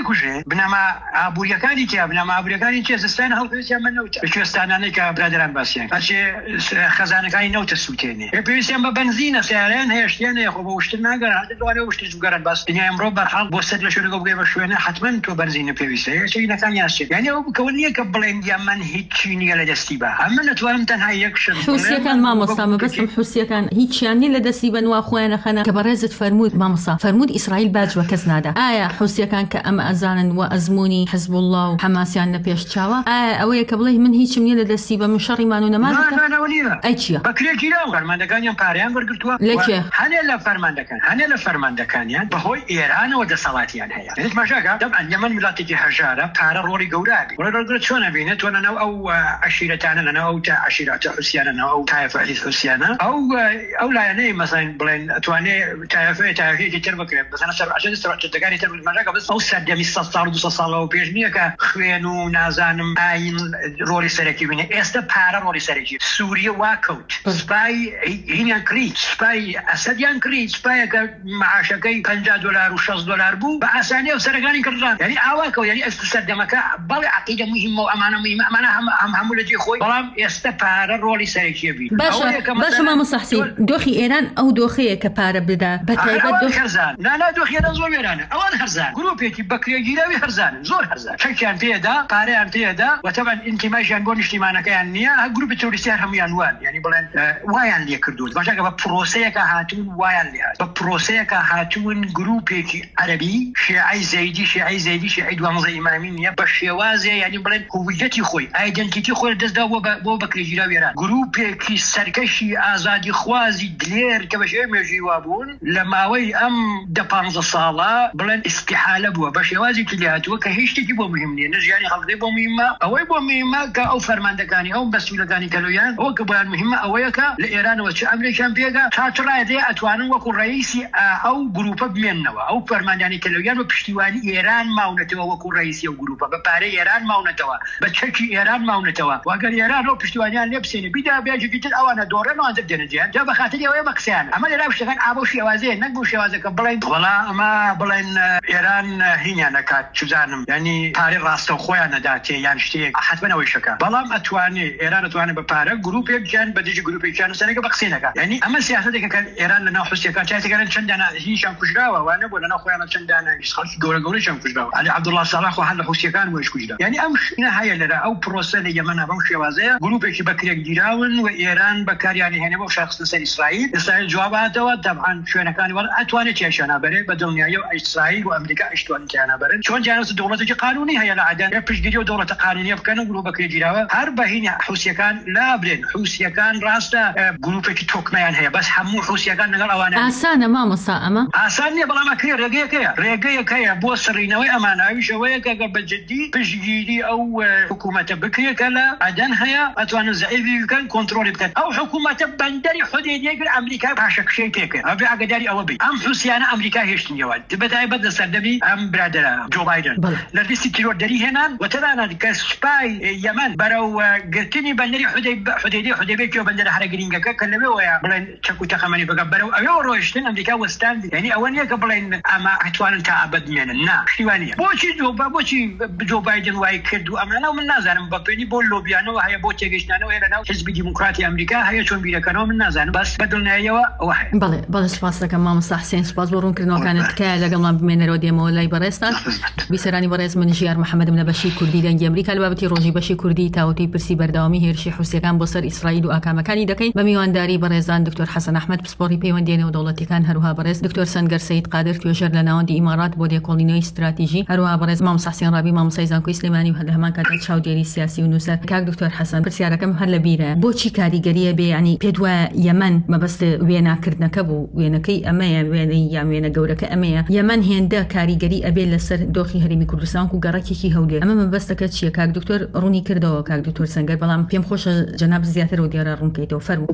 بیکوژێ بنەما ئابوووریەکانی تیا بنەما ئابوووریەکانی چێزستان هەڵپێویستیان بە نەوتە بەکوێستانانەی کە برادران باسییان ئەچێ خەزانەکانی نەوتە سووتێنێ پێویستیان بە بنزینە سیارەیان هێشتیان هەیە خۆ بە وشتر ناگەڕات دوانێ وشتر جوگەرن باس دنیای ئەمڕۆ بەرحاڵ بۆ سەد لە شوێنەکە بگەی بە شوێنە حتمەن تۆ بنزینە پێویستە هێچینەکان یاسێت یعنی ئەو بکەوە نییە کە بڵێن یەمەن هیچی نییە لە دەستی بە ئەمە نەتوانم تەنها یەک شت حوسیەکان مامۆستا مەبەستم حوسیەکان هیچیان نیە لە دەستی بە نوا خۆیان نەخەنە کە بەڕێزت فەرموود مامۆستا فەرموود ئیسرائیل باجوە کەس نادا ئایا حوسیەکان کە ئەمە ئەزانن و ئەزمموی حزب الله و حماسیان نەپێش چاوە ئایا ئەوەیە کە بڵێ من هیچم نییە لە دەستی بە من شەڕیمان و نەمان ئەی چییە بەکرێکی راو فەرماندەکانیان پاریان وەرگرتووە لەکێ هەنێ لە فەرماندەکان هەنێ لە فەرماندەکانیان بەهۆی ئێرانەوە دەسەڵاتیان هەیە ماشاکە دەبعەن یەمەن وڵاتێکی هەژارە پارە ڕۆڵی گەورابی وەرەگرێت چۆنە بینێت تۆ لەناو ئەو عشیرەتانە لەناو ئەو تا عشیرەتە حوسیانە ئەو تایفە حوسیانە ئەو ئەو لایەنەی مەسەڵەن بڵێن ئەتوانێ تایفە تایفەیەکی تر بکرێت بەسەنە سەر عەجەز سەرچەتەکانی تر ماشاکە بەس ئەو سەردەمی سەد ساڵ و دووسەد ساڵەوە پێش نییە کە خوێن و نازانم ئاین ڕۆڵی سەرەکی بینێ ئێستا پارە ڕۆڵی سەرەکی سووریە واکەوت سوپای هینیان کریت سوپای ئەسەدیان کریت سوپایەکە معاشەکەی پەنجا دۆلار و شەش دۆلار بوو بە ئاسانی و سەرەکانی کردان یعنی ئاواکەوت یعنی ئەست سەردەمەکە بەڵێ عەقیدە مهمە و ئەمانە مهمە ئەمانە هەم هەموو لە جێ خۆی بەڵام ئێستا پارە ڕۆڵی سەرەکیە بی باشە مامۆستا حوسێن دۆخی ئێران ئەو دۆخەیە کە پارە بدا بەتایبەت دۆخ هەرزان نانا دۆخیێران زۆر وێرانە ئەوان هەرزان گروپێکی بەکرێگیراوی هەرزانن زۆر هەرزان چەکیان پێدا پارەیان پێدا و تەبەن ئینتیمایشیان بۆ نیشتیمانەکەیان نییە هە گروپی تۆریستیان هەمویان وان یعنی بڵێن وایان لێ کردوون باشەکە بە پرۆسەیەکە هاتوون وایان لێ هات بە پرۆسەیەکە هاتوون گروپێکی عەرەبی شیعەی زەیدی شیعەی زەیدی شیعەی دوامەزە ئیمامی نییە بە شێوازێ یعنی بڵێن هویەتی خۆی ئایدەنتیتی خۆی دەستدا بۆ بەکرێگیراوی ئێران گروپێکی سەرکەشی ئازادی خوازی دلێر کە بە شێوەیە مێژووی وابوون لە ماوەی ئەم دە پانزە ساڵە بڵێن ئیستیحالە بووە بە شێوازێکی لێ هاتووە کە هیچ شتێکی بۆ مهم نییە نە ژیانی خەڵکی بۆ مهمە ئەوەی بۆ مهمە کە ئەو فەرماندەکانی ئەو بەسوولەکانی کەلویان ئەوە کە بۆیان مهمە ئەوەیە کە لە ئێرانەوە چ ئەمریکان پێگا چاچڕایدێ ئەتوانن وەکو ڕئیسی ئەو گروپە بمێننەوە ئەو فەرماندانی کەلویان بە پشتیوانی ئێران ماونەتەوە وەکو ڕئیسی ئەو گروپە بە پارەی ئێران ماونەتەوە بە چەکی ئێران ماونەتەوە واگەر ئێران ئەو پشتیوانیان لێ بسێنێ بیدا بێجێکی تر ئەوانە دۆڕێنەوە ئەندر دێنەجیان جا بە خاتری ئەوەیە بە قسەیان ئەمە لێرا شتەکان ئابۆ شێوازەیە نەک بۆ شێوازەکە بڵێن وەڵا ئەمە بڵێن ئێران هینیان نەکات چزانم ینی پارەی ڕاستە خۆیان نەداتێ یان شتێک حتمەن ئەوەی شەکە بەڵام ئەتوانێ ئێران ئەتوانێت بە پارە گروپێک گیان بە دژی گروپێکیان سەرەکە بە قسەینەکە یعنی ئەمە سیاسەتێکە کە ئێران لەناو حوسیەکان چاتێکەکان چەندانە هیچیان کوژراوە وانە بۆ لەناو خۆیان چەندانە خەڵکی گەورە گەورەیان کوژراوە علی عەبدوڵڵاه ساڵح و هەر لە حوسیەکان وەش کوژرا یعنی ئەم شتە هەیە لەرە ئەو پرۆسە لە یەمەنە بەو شێوازەیە گروپێکی بەکرێک گیراون و ئێران بەکاریانی هێنێ بۆ شخص سەر ئیسرائیل ئیسرائیل جواباتەوە دەبعان شوێنەکانی وەڵ ئەتوانێت کێشانە بەرێ بە دڵنیایی و ئیسرائیل و ئەمریکا ئیشتوانی کێشانە بەرن چۆن جانەس دەوڵەتێکی قانونی هەیە لە عەدەن پشتگیری و دەوڵەتە قانونیە بکەن و گروپ بەکرێک گیراوە هەر بەهینە حوسیەکان لا برێن حوسیەکان ڕاستە گروپێکی تۆکمەیان هەیە بەس هەموو حوسیەکان لەگەڵ ئەوانە ئاسانە مامۆستا ئەمە ئاسان نییە بەڵام ئەکرێ ڕێگەیەکەیە ڕێگەیەکەیە بۆ سڕینەوەی ئەماناویشەوەیە کە گە بەجددی پشتگیری ئەو حکوومەتە بکرێکە لە عەدەن هەیە ئەتوانن زەعیفی بکەن کۆنتڕۆلی بکەن ئەو حکوومەتە بەندەری حودەیدیەگر ئەمریکا پاشەکشەی پێکرد ئەبێ ئاگاداری ئەوە بی ئەم حوسیانە ئەمریکا هێشتنیەوە بەتایبەت لە سەردەمی ئەم برادرە جو بایدن لە لیستی تیرۆردەری هێنان و تەنانەت کە سوپای یەمەن بەرەو گرتنی بەندەری حودەیدی حودەیبێکی و بەندەرە هەرە گرینگەکە کە لەوەیە بڵێن چەک و تەخەمەنی بگە بەرەو ئەوێ ڕۆیشتن ئەمریکا وەستاندی یعنی ئەوە نییە کە بڵێن ئەمە ئەتوانن تا ئەبەد بمێنن نا پشتیوانیە بۆچی بۆچی جو بایدن وای کرد و ئەمانە من نازانم بە پێنی بۆ لۆبیانەوە هەیە بۆ تێگەیشتنانەوە هەیە لەناو حیزبی دیموکراتی ئەمریکا هەیە چۆن بیرەکەنەوە من نازانم بەس بەدڵنیاییەوە ئەوە هەیە بەڵێ بەڵێ سپاس دەکەم مامۆستا حوسێن سپاس بۆ ڕوونکردنەوەکانت تکایە لەگەڵمان بمێنەرەوە دێمەوە لای بەڕێستان بیسەرانی بەڕێز من ژیار محەممەدم لە بەشی کوردی دەنگی ئەمریکا لە بابەتی ڕۆژی بەشی کوردی تاوەتی پرسی بەردەوامی هێرشی حوسیەکان بۆ سەر ئیسرائیل و ئاکامەکانی دەکەین بە میوانداری بەڕێزان دکتۆر حەسەن ئەحمەد پسپۆڕی پەیوەندیێنەوە دەوڵەتیەکان هەروها بەڕێز دکتۆر سەنگەر سەید قادر توێژەر لە ناوەندی ئیمارات بۆ دێکۆڵینەوەی استراتیژی هەروها بەڕێز مامۆستا حوسێن ڕابی مامۆستای زانکۆی سلێمانی و لە هەمان کاتە چاودێری سیاسی و نووسەر کاک دکتۆر حەسەن پرسیارەکەم هەر لە بیرە بۆچی کاریگەریە بێ ینی پێت وایە یەمەن مەبەست وێناکردنەکە بوو وێنەکەی ئەمەیە وێنەی یان وێنە گەورەکە ئەمەیە یەمەن هێندە کاریگەری ئەبێ لەسەر دۆخی هەرێمی کوردستان و گەڕەکێکی هەولێر ئەمە مەبەستەکە چییە کاک دکتۆر ڕوونی کردەوە کاک دکتۆر سەنگەر بەڵام پێم خۆشە جەناب زیاتر و دیارە ڕوونکەیتەوە فەرموو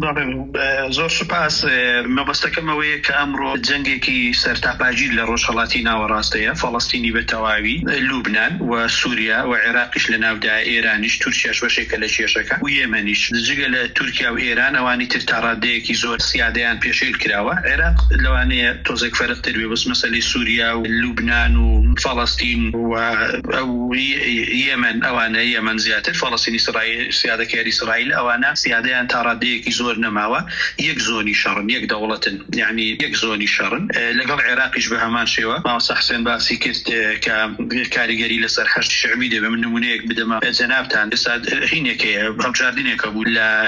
زۆر سوپاس مەبەستەکەمەوەیە کە ئەمڕۆ جەنگێکی سەرتاپاژی لە ڕۆژهەڵاتی ناوەڕاستەیە فەڵەستینی بە تەواوی لوبنان و سووریا و عێراقیش لە ناودا ئێرانیش تورکیاش بەشێکە لە کێشەکە و یەمەنیش جگە لە تورکیا و ئێران ئەوانی تر تا ڕادەیەکی زۆر سیادەیان پێشێل کراوە عێراق لەوانەیە تۆزێک فەرقتر بێ بەس مەسەلەی سووریا و لوبنان و فلسطين و يمن أوانا يمن زيادة فلسطين إسرائيل سيادة كير إسرائيل أوانا سيادة أن ترديك يزور نماوا يكزوني شرن يك دولة يعني يكزوني شرن لقل عراق يشبه همان شوا ما صحسن باسي كت كاريجري لسر حشد شعبي ده من نمونيك بدما زنابتان لساد هينك هالجاردينك أبو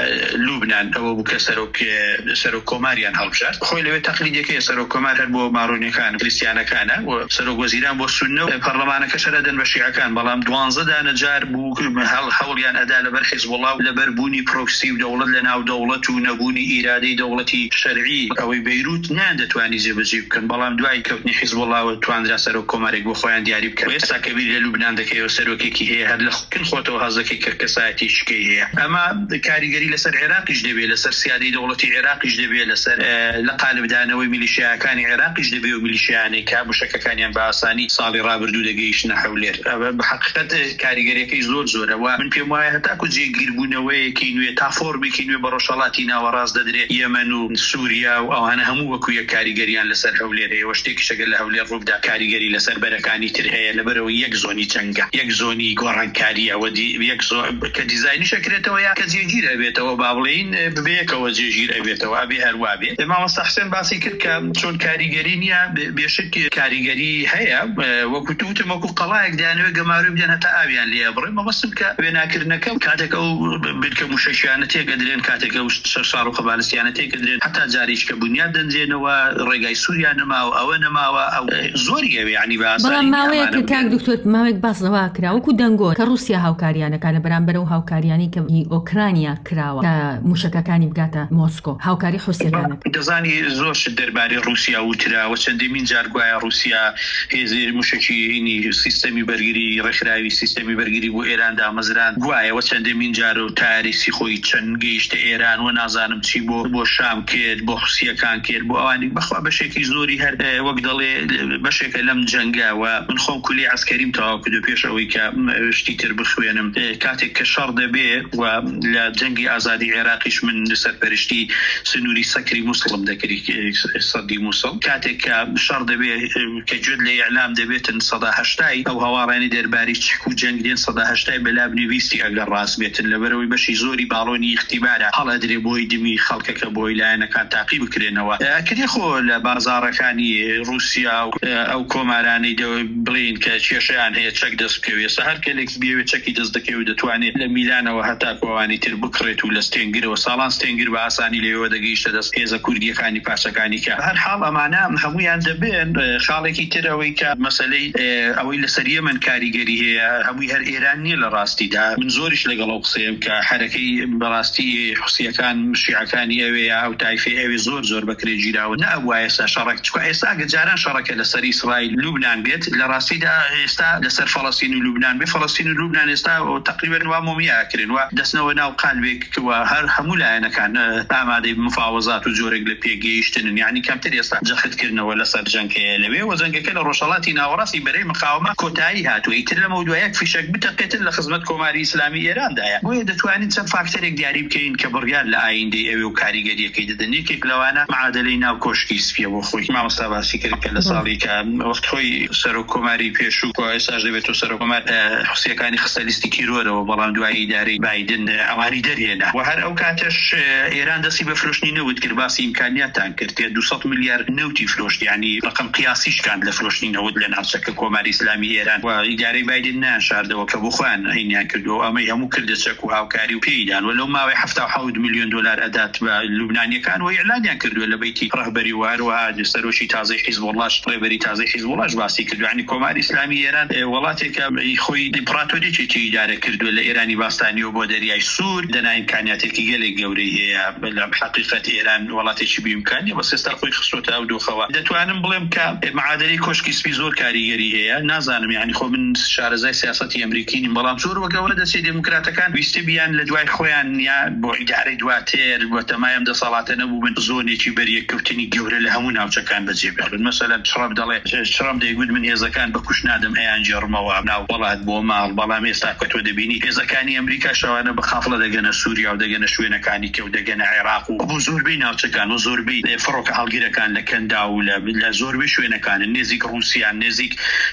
لبنان أو بكسروك سروك كوماريان هالبشار خوي لو تقليدي كي سروك كومار هربو ماروني كان كريستيانا كان وسروك وزيران بو السنة برلمان كشردن بشيعة كان بلام دوانزة دانا جار بو هال حوليان أداء لبر حزب الله لبربوني بروكسي ودولة لنا ودولة ونبوني إرادي دولتي شرعي أو بيروت نادت تواني زي بجيب كان بلام دواي كوتني حزب الله وتوان را سروك كومارك بو خوان دياري بكر ويسا كبير لبنان دكي وسروكي كي هي هاد لكن خوتو هازكي كركساتي شكي هي أما كاريجري لسر عراق جدبي لسر سيادي دولتي عراق جدبي لسر لقالب دانوي ميليشيا كان عراق جدبي وميليشياني كابوشكا كان ين باساني صالي رابردو دقيش نحولير بحقيقة كاريجري كي زور زورة ومن في موايا تاكو جي قربونوي كينوي تافور بكينوي بروشالاتينا وراس ددري يمن وسوريا او انا همو وكويا كاريجريان لسر حولير واشتيك شغل لهولير روبدا كاريجري لسر بركاني ترهي لبرو يكزوني تشنغا يكزوني غوران كاريا ودي يكزو كديزاين شكلته ويا كزيجير ابيته وبابلين ببيك وزيجير ابيته ابي هروابي ما مستحسن باسي كركا شون كاريجرينيا بشكل كاريجري هيا وكتوت مكو قلايق دانو جمارو بدنا تابيان لي ابري ما بسمك بناكرنك كاتك او بدك مششانتي قدرين كاتك او صاروا قبالستيانتي قدرين حتى جاريش كبنياد زين ورجاي سوريا نما او نما او زوريا يعني بس ما ويك تاك دكتور ما ويك باس ذواكرا وكو دنگو كروسيا هاوكاريانا كان برامبر هاوكارياني كي اوكرانيا كراوا كمشككاني بقاتا موسكو هاوكاري حوسيا كانك دزاني زوش درباري روسيا وترا وچندي من جارگويا روسيا هزي مشكي هني سيستمي برگري رخراوي سيستمي برگري بو ايران دا مزران گوايا وچندي من جارو تاريخي خوي چن گيشت ايران ونازانم چي بو بو شام كيد بو روسيا كان كيد بو اواني بخوا بشكي زوري هر وقدلي بشكي لم جنگا ومن خوم كلي عسكري متاكد بيشوي كشتيتر بخوينم كاتك كشر دبي ولا جنگي ازادي عراقيش من سربرشتي سنوري سكري مسلم دكري صدي مسلم كاتك شر دبي كجد لي اعلام دبيت صدا هشتاي او هواراني درباري تشكو جنگدين صدا هشتاي بلا بنويستي اگر راس بيت لبروي بشي زوري بالوني اختبار حال ادري بوي دمي خلقك بوي لانا كان تعقيب كرينوا كدي خو بازار كاني روسيا او كوماراني دو بلين كشيشان هي تشك دسكوي سهر كليكس بيو تشكي دزدكي ودتواني لميلان وهتا كواني تربكريت ولا ستينجر وسالان ستينجر باساني ليو دقيش دس هيزا كوردي كاني باشكاني كا هر حال معنا هميان دبن خالكي تروي كمساله او الى سريه من كاريجري هي همي هر ايراني لراستي دا من زورش لقلو قصيم كحركي براستي حسيه كان شيعه كان اوي او تايفي اوي زور زور بكري جيراو نابوا اسا شارك كو اسا جاران شركه لسري اسرائيل لبنان بيت لراستي دا استا لسر فلسطين ولبنان بفلسطين ولبنان استا تقريبا وموميا كرين ودسنا وناو قلبك وهر حمولا انا كان اماده مفاوضات وزورق لبيجيشتن يعني كم تري استا جخت كرنا ولا صار جنك لبي وزنك كل روشالاتنا وراسي بري مقاومه كوتاي هاتو يتر موضوعك في شك بتقيت لخدمه كوماري اسلامي ايران دايا ويد تواني تم فاكتورك دياري بكين كبرغال لاين دي او كاريجري كيدني كيك لوانا معادلينا وكوشكي سفيا وخوي ما مستبا فكر كلا صاليك وقت خوي سرو كوماري بيشو كو اساج دبتو سرو كومار حسيه كاني خصاليستي كيرو وبلان دواي داري بايدن اواني درينا وهر اوقاتش ايران دسي بفلوشني نود كرباسي امكانيات تنكرت مئتين مليار نوتي فلوش يعني رقم قياسيش كان لفلوشني نود لنا شك كوماري اسلامي ايران واداري بايدن ناشر دو كبوخان هين كدو اما هم كرد شكو هاوكاري وبيدان ولو ما يحفتوا حول مليون دولار ادات لبنان كان واعلان ينكرد ولا بيتي رهبري وهذا سروشي تازي حزب الله رهبري تازي حزب الله باسي كدو يعني كوماري اسلامي ايران ولاتك خوي امبراطوري تشي اداره كرد ولا ايراني باستاني وبودري سور دنا امكانياتك جل جوري هي بحقيقه ايران ولاتي شي بامكانيه بس استرخي خصوته او دو خوا دتوانم بلم ك معادلي كوشكي سبيزور كاريجري هي نازانم يعني خو من شارع زي سياسه امريكي بلام سور وقولد سي ديمقراط كان بيستبيان لدواي خويان يا بو اداره دواتير وتمايم د صلاتنا بو من زوني تشي بري كوتني جوري لهمنا وكان بجيب مثلا شرب دله شرب دي يقول من اذا كان بكوش نادم ايان جرما وابنا والله بو ما بلامي استاكت ودبيني اذا كان امريكا شو انا بخافله دغنا سوريا ودغنا شوينا كاني كي ودغنا عراق وبزور بينا وكان وزور بي فروك حلقيره كان لكن دوله لا زور بي شوينا كان نزيك روسيا نزيك نزیک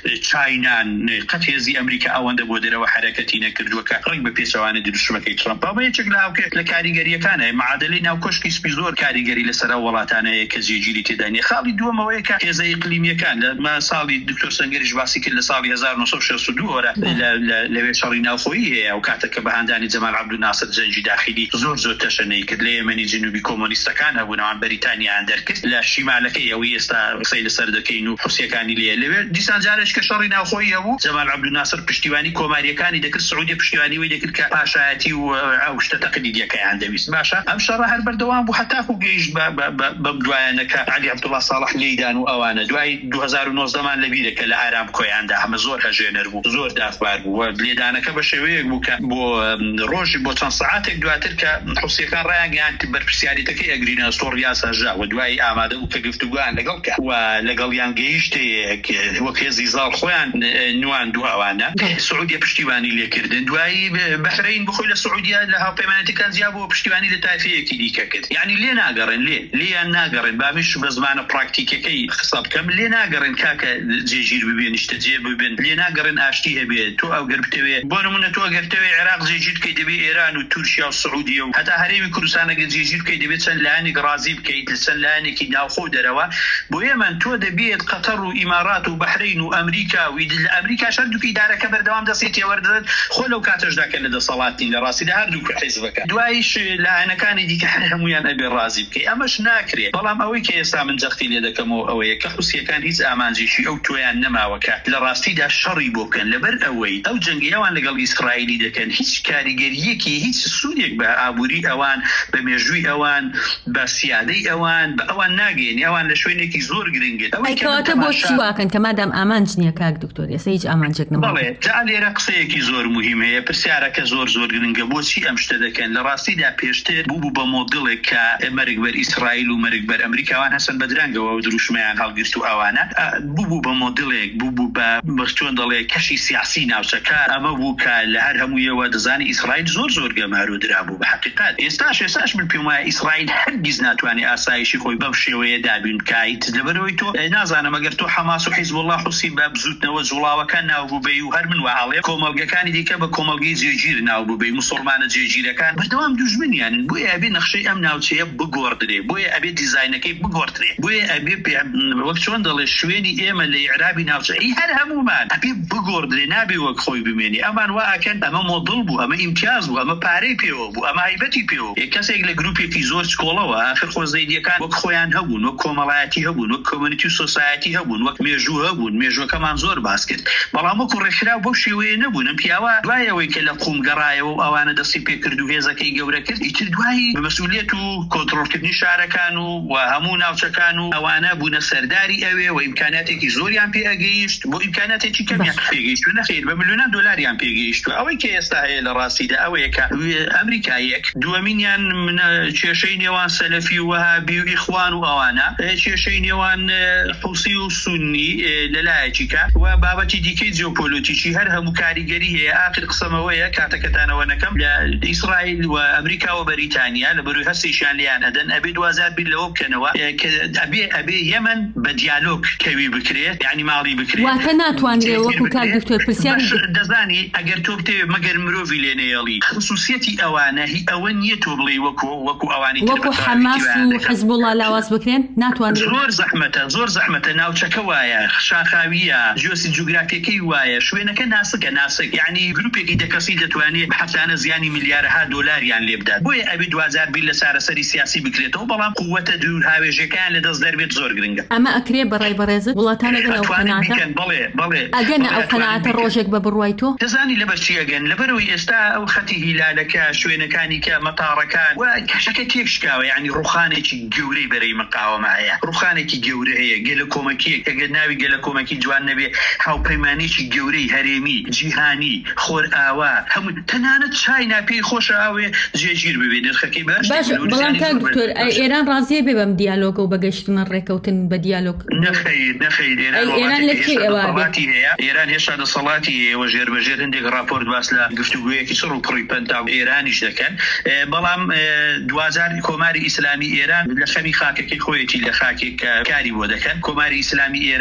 چاینان قەت هێزی ئەمریکا ئەوەندە بۆ دەرەوە حرەکەتی نەکردووە کە ڕێک بە پێچەوانە دروشمەکەی ترامپ بە یەکێک لاوکە لە کاریگەریەکانە معادلەی ناو کۆشکی سپی زۆر کاریگەری لەسەر وڵاتانەیە کە جێگیری تێدا نیە. خاڵی دووەمەوەیە کە هێزە ئیقلیمیەکان لە ساڵی دکتۆر سەنگەریش باسی کرد لە ساڵی هەزار و نۆ سەد و شەست و دوو لەوێ شەڕی ناوخۆیی هەیە و کاتێک کە بەهاندانی جەمال عەبدولناسر جەنگی داخلی زۆر زۆر تەشەنەی کرد لە یەمەنی جنوبی کۆمۆنیستەکان هەبوونەوان بەریتانیایان دەرکرد لە شیمالەکەی ئەوەی ئێستا قسەی لەسەر دەکەین و حوسیەکانی لێ لەوێ دیسان جارێک کە شەڕی ناوخۆیی هەبوو جەمال عەبدولناسر پشتیوانی کۆماریەکانی دەکرد سعودی پشتیوانی وی دەکرد کە پاشایەتی و ئەو شتە تەقلیدیەکەیان دەویست. باشە ئەم شەڕە هەر بەردەوام بوو هەتاکو گەیشت بە دوایانەکە عەلی عەبدوڵڵا ساڵح لێدان و ئەوانە دوای دوو هەزار و نۆزدە مان لەبیرەکە لە ئارام کۆیاندا هەمە زۆر هەژێنەر بوو زۆر دافبار بوو لێدانەکە بە شێوەیەک بوو کە بۆ ڕۆژی بۆ چەند سەعاتێک دواتر کە حوسیەکان ڕایانگەیان بەرپرسیاریەکەی ئەگرینە ئەستۆڕیا سەژا و دوای ئامادە بوو کە گفتوگویان لەگەڵ کە و لەگەڵیان گەیشتەیەک وەک هێزی زاڵ خۆیان نواندوو ئەوانە سعودیە پشتیوانی لێکردن. دوایی بەحرەین بخۆی لە سعودیا لە هاوپەیمانەتەکان زیاد بۆ پشتیوانی لە تایفەیەکی دیکە کرد. یعنی لێ ناگەڕێن لێ لێیان ناگەڕێن بامیش بە زمانە پراکتیکەکەی قسە بکەم لێ ناگەڕێن کاکە جێگیر ببێن نیشتە جێ ببێن لێ ناگەڕێن ئاشتی هەبێت تۆ ئەو گەربتەوێ بۆ نمونە تۆ گەرتەوێ عێراق جێگیر بکەیت دەبێ ئێران و تورکیا و سعودیە و هەتا هەرێمی کوردستانەگە جێگیر بکەیت دەبێت چەند لایەنێک ڕازی بکەیت لە چەند لایەنێکی ناوخۆ دەرەوە بۆ ئێمە تۆ دەبێت قەتەر و ئیمارات و بەحرین و ئەمریکا و لە ئەمریکا هەردووکی ئیدارەکە بەردەوام دەستی تێوەردەدەن خۆ لەو کاتەشدا کە لە دەسەڵاتی لە ڕاستیدا هەردوو حیزبەکە دوایش لایەنەکانی دیکە هەمویان ئەبێ ڕازی بکەیت ئەمەش ناکرێت. بەڵام ئەوەی کە ئێستا من جەختی لێ دەکەمەوە ئەوەیە کە حوسیەکان هیچ ئامانجێکی ئەو تۆیان نەماوەکە لە ڕاستیدا شەڕی بۆ بکەن لەبەر ئەوەی ئەو جەنگیەوان لەگەڵ ئیسرائیلی دەکەن هیچ کاریگەریەکی هیچ سوودێک بە ئابووری ئەوان بە مێژووی ئەوان بە سیادەی ئەوان بە ئەوان ناگەێنی ئەوان لە شوێنێکی زۆر گرنگێت. ئەوەکەواتە بۆ چیواکەن کە مادام ئامانج نییە کاک دکتۆر ئێستا هیچ ئامانجێک نەما. بەڵێ جا لێرە قسەیەکی زۆر مهم هەیە پرسیارەکە زۆر زۆر گرنگە بۆچی ئەم شتە دەکەن. لە ڕاستیدا پێشتر بوو بوو بە مۆدڵێک کە مەرگ بەر ئیسرائیل و مەرگ بەر ئەمریکاوان هەسەن بەدرەنگەوە و دروشمەیان هەڵگرت و ئەوانە بوو بوو بە مۆدڵێک بوو بوو بە بەچۆن دەڵێ کەشی سیاسی ناوچەکە ئەمە بوو کە لە هەر هەموویەوە دەزانی ئیسرائیل زۆر زۆر گەمار و درابوو بە حقیقت. ئێستاش ئێستاش من پێم وایە ئیسرائیل هەرگیز ناتوانێت ئاسایشی خۆی بەم شێوەیە دابین بکایت لەبەرەوەی تۆ نازانم ئەگەر تۆ حەماس و حیزب الله حوسی بە بزوتنەوە جوڵاوەکان ناوبووبەی و هەر من وهاڵێ کۆمەڵگەکانی دیکە بە کۆمەڵگەی جێگیر ناوبووبەی موسڵمانە جێگیرەکان بەردەوام دوژمنیانن بۆیە ئەبێ نەخشەی ئەم ناوچەیە بگۆڕدرێ بۆیە ئەبێ دیزاینەکەی بگۆڕدرێ بۆیە ئەبێ وەک چۆن دەڵێ شوێنی ئێمە لە عێرابی ناوچەی هەر هەمومان ئەبێ بگۆڕدرێ نابێ وەک خۆی بمێنی. ئەمان واکەن ئەمە مۆدڵ بوو ئەمە ئیمتیاز بوو ئەمە پارەی پێوە بوو ئەمە هایبەتی پێوە. کەسێک لە گروپێکی زۆر چکۆڵەوە ئاخر خۆزەیدیەکان وەک خۆیان هەبوون وەک کۆمەڵایەتی هەبوون وەک کۆمەنیتی و سۆسایەتی هەبوون وەک مێژوو هەبوون مێژوەکەمان زۆر باس کرد بەڵام وەکو ڕێکخراو بەو شێوەیە نەبوون. ئەم پیاوە دوایەوەی کە لە قوم گەڕایەوە و ئەوانە دەستی پێکرد و هێزەکەی گەورە کرد ئیتر دوایی بە مەسئولیت و کۆنتڕۆڵکردنی شارەکان و هەموو ناوچەکان و ئەوانە بوونە سەرداری ئەوێ و ئیمکاناتێکی زۆریان پێ ئەگەیشت بۆ ئیمکاناتێکی کەمیان پێگەیشت و نەخیر بە ملیۆنان دۆلاریان پێگەیشت و ئەوەی کە ئێستا هەیە لە ڕاستیدا ئەوەیە کە ئەمریکایەک دووەمینیان کێشەی نێوان سەلەفی و وەهابی و ئیخوان و ئەوانە کێشەی نێوان حوسی و سونی لەلایەکیکە و بابەتی دیکەی جیۆپۆلیتیکی هەر هەموو کاریگەری هەیە. ئاخر قسەمەوەیە کاتەکەتانەوە نەکەم لە ئیسرائیل و ئەمریکا و بەریتانیا لە بەروی هەستێکیان لیان ئەدەن ئەبێ دوازار بیر لەوە بکەنەوە ئەبێ ئەبێ یەمەن بە دیالۆگ کەوی بکرێت یعنی ماڵی بکرێت واتە ناتوانرێ وەکو کاک دکتۆر پرسیاری دەزانی ئەگەر تۆ بتەوێت مەگەر مرۆڤی لێنەیەڵی خصوصیەتی ئەوانە هی ئەوە نییە تۆ بڵێ وەکو وەکو ئەوانی وەکو حەماس و حیزب الله لاواز بکرێن ناتوانرێت. زۆر زەحمەتە زۆر زەحمەتە ناوچەکە وایە شاخاویە جیۆسی جوگرافیەکەی وایە شوێنەکە ناسکە ناسک یعنی گروپێکی دەکەسی دەتوانێت بەحەفتانە زیانی میلیارەها دۆلاریان لێ بدات بۆیە ئەبێ دوازار بیر لە چارەسەری سیاسی بکرێتەوە بەڵام قووەتە دوور هاوێژەکان لە دەست دەربێت زۆر گرنگە. ئەمە ئەکرێ بەڕای بەڕێزت وڵاتان ئەگەن ئەو قەناعەتە بڵێ بڵێ ئەگەن ئەو قەناعەتە ڕۆژێک بە بڕوای تۆ دەزانی لەبەرچی ئەگەن لەبەرەوەی ئێستا ئەو خەتی هیلالەکە شوێنەکانی کە مەتاڕەکان و کەشەکە تێکشکاوە یعنی ڕوخانێکی گەورەی بەرەی مەقاوەمە هەیە ڕوخانێکی گەورە هەیە گەلە کۆمەکیەک ئەگەر ناوی گەلە کۆمەکی جوان نەبێ هاوپەیمانێکی گەورەی هەرێمی جیهانی خۆر ئاوا هەموو تەنانەت چای ناپێی خۆشە ئاوێ جێگیر ببێ نرخەکەی باش بەڵام کاک دکتۆر ئێران ڕازیە بێ بەم دیالۆگە و بەگەشتنە ڕێکەوتن بە دیالۆگ نەخەیر نەخەیر ئێران لەکێ ئەوە هەیە ئێران هێشتا دەسەڵاتی ئێوە ژێر بەژێر هەندێک راپۆرت باس لە گفتوگویەکی سڕ و پڕی پەنتاو ئێرانیش دەکەن بەڵام دوازار کۆماری ئیسلامی ئێران لە خەمی خاکەکەی خۆیەتی لە خاکێک کاری بۆ دەکەن. کۆماری ئیسلامی ئێران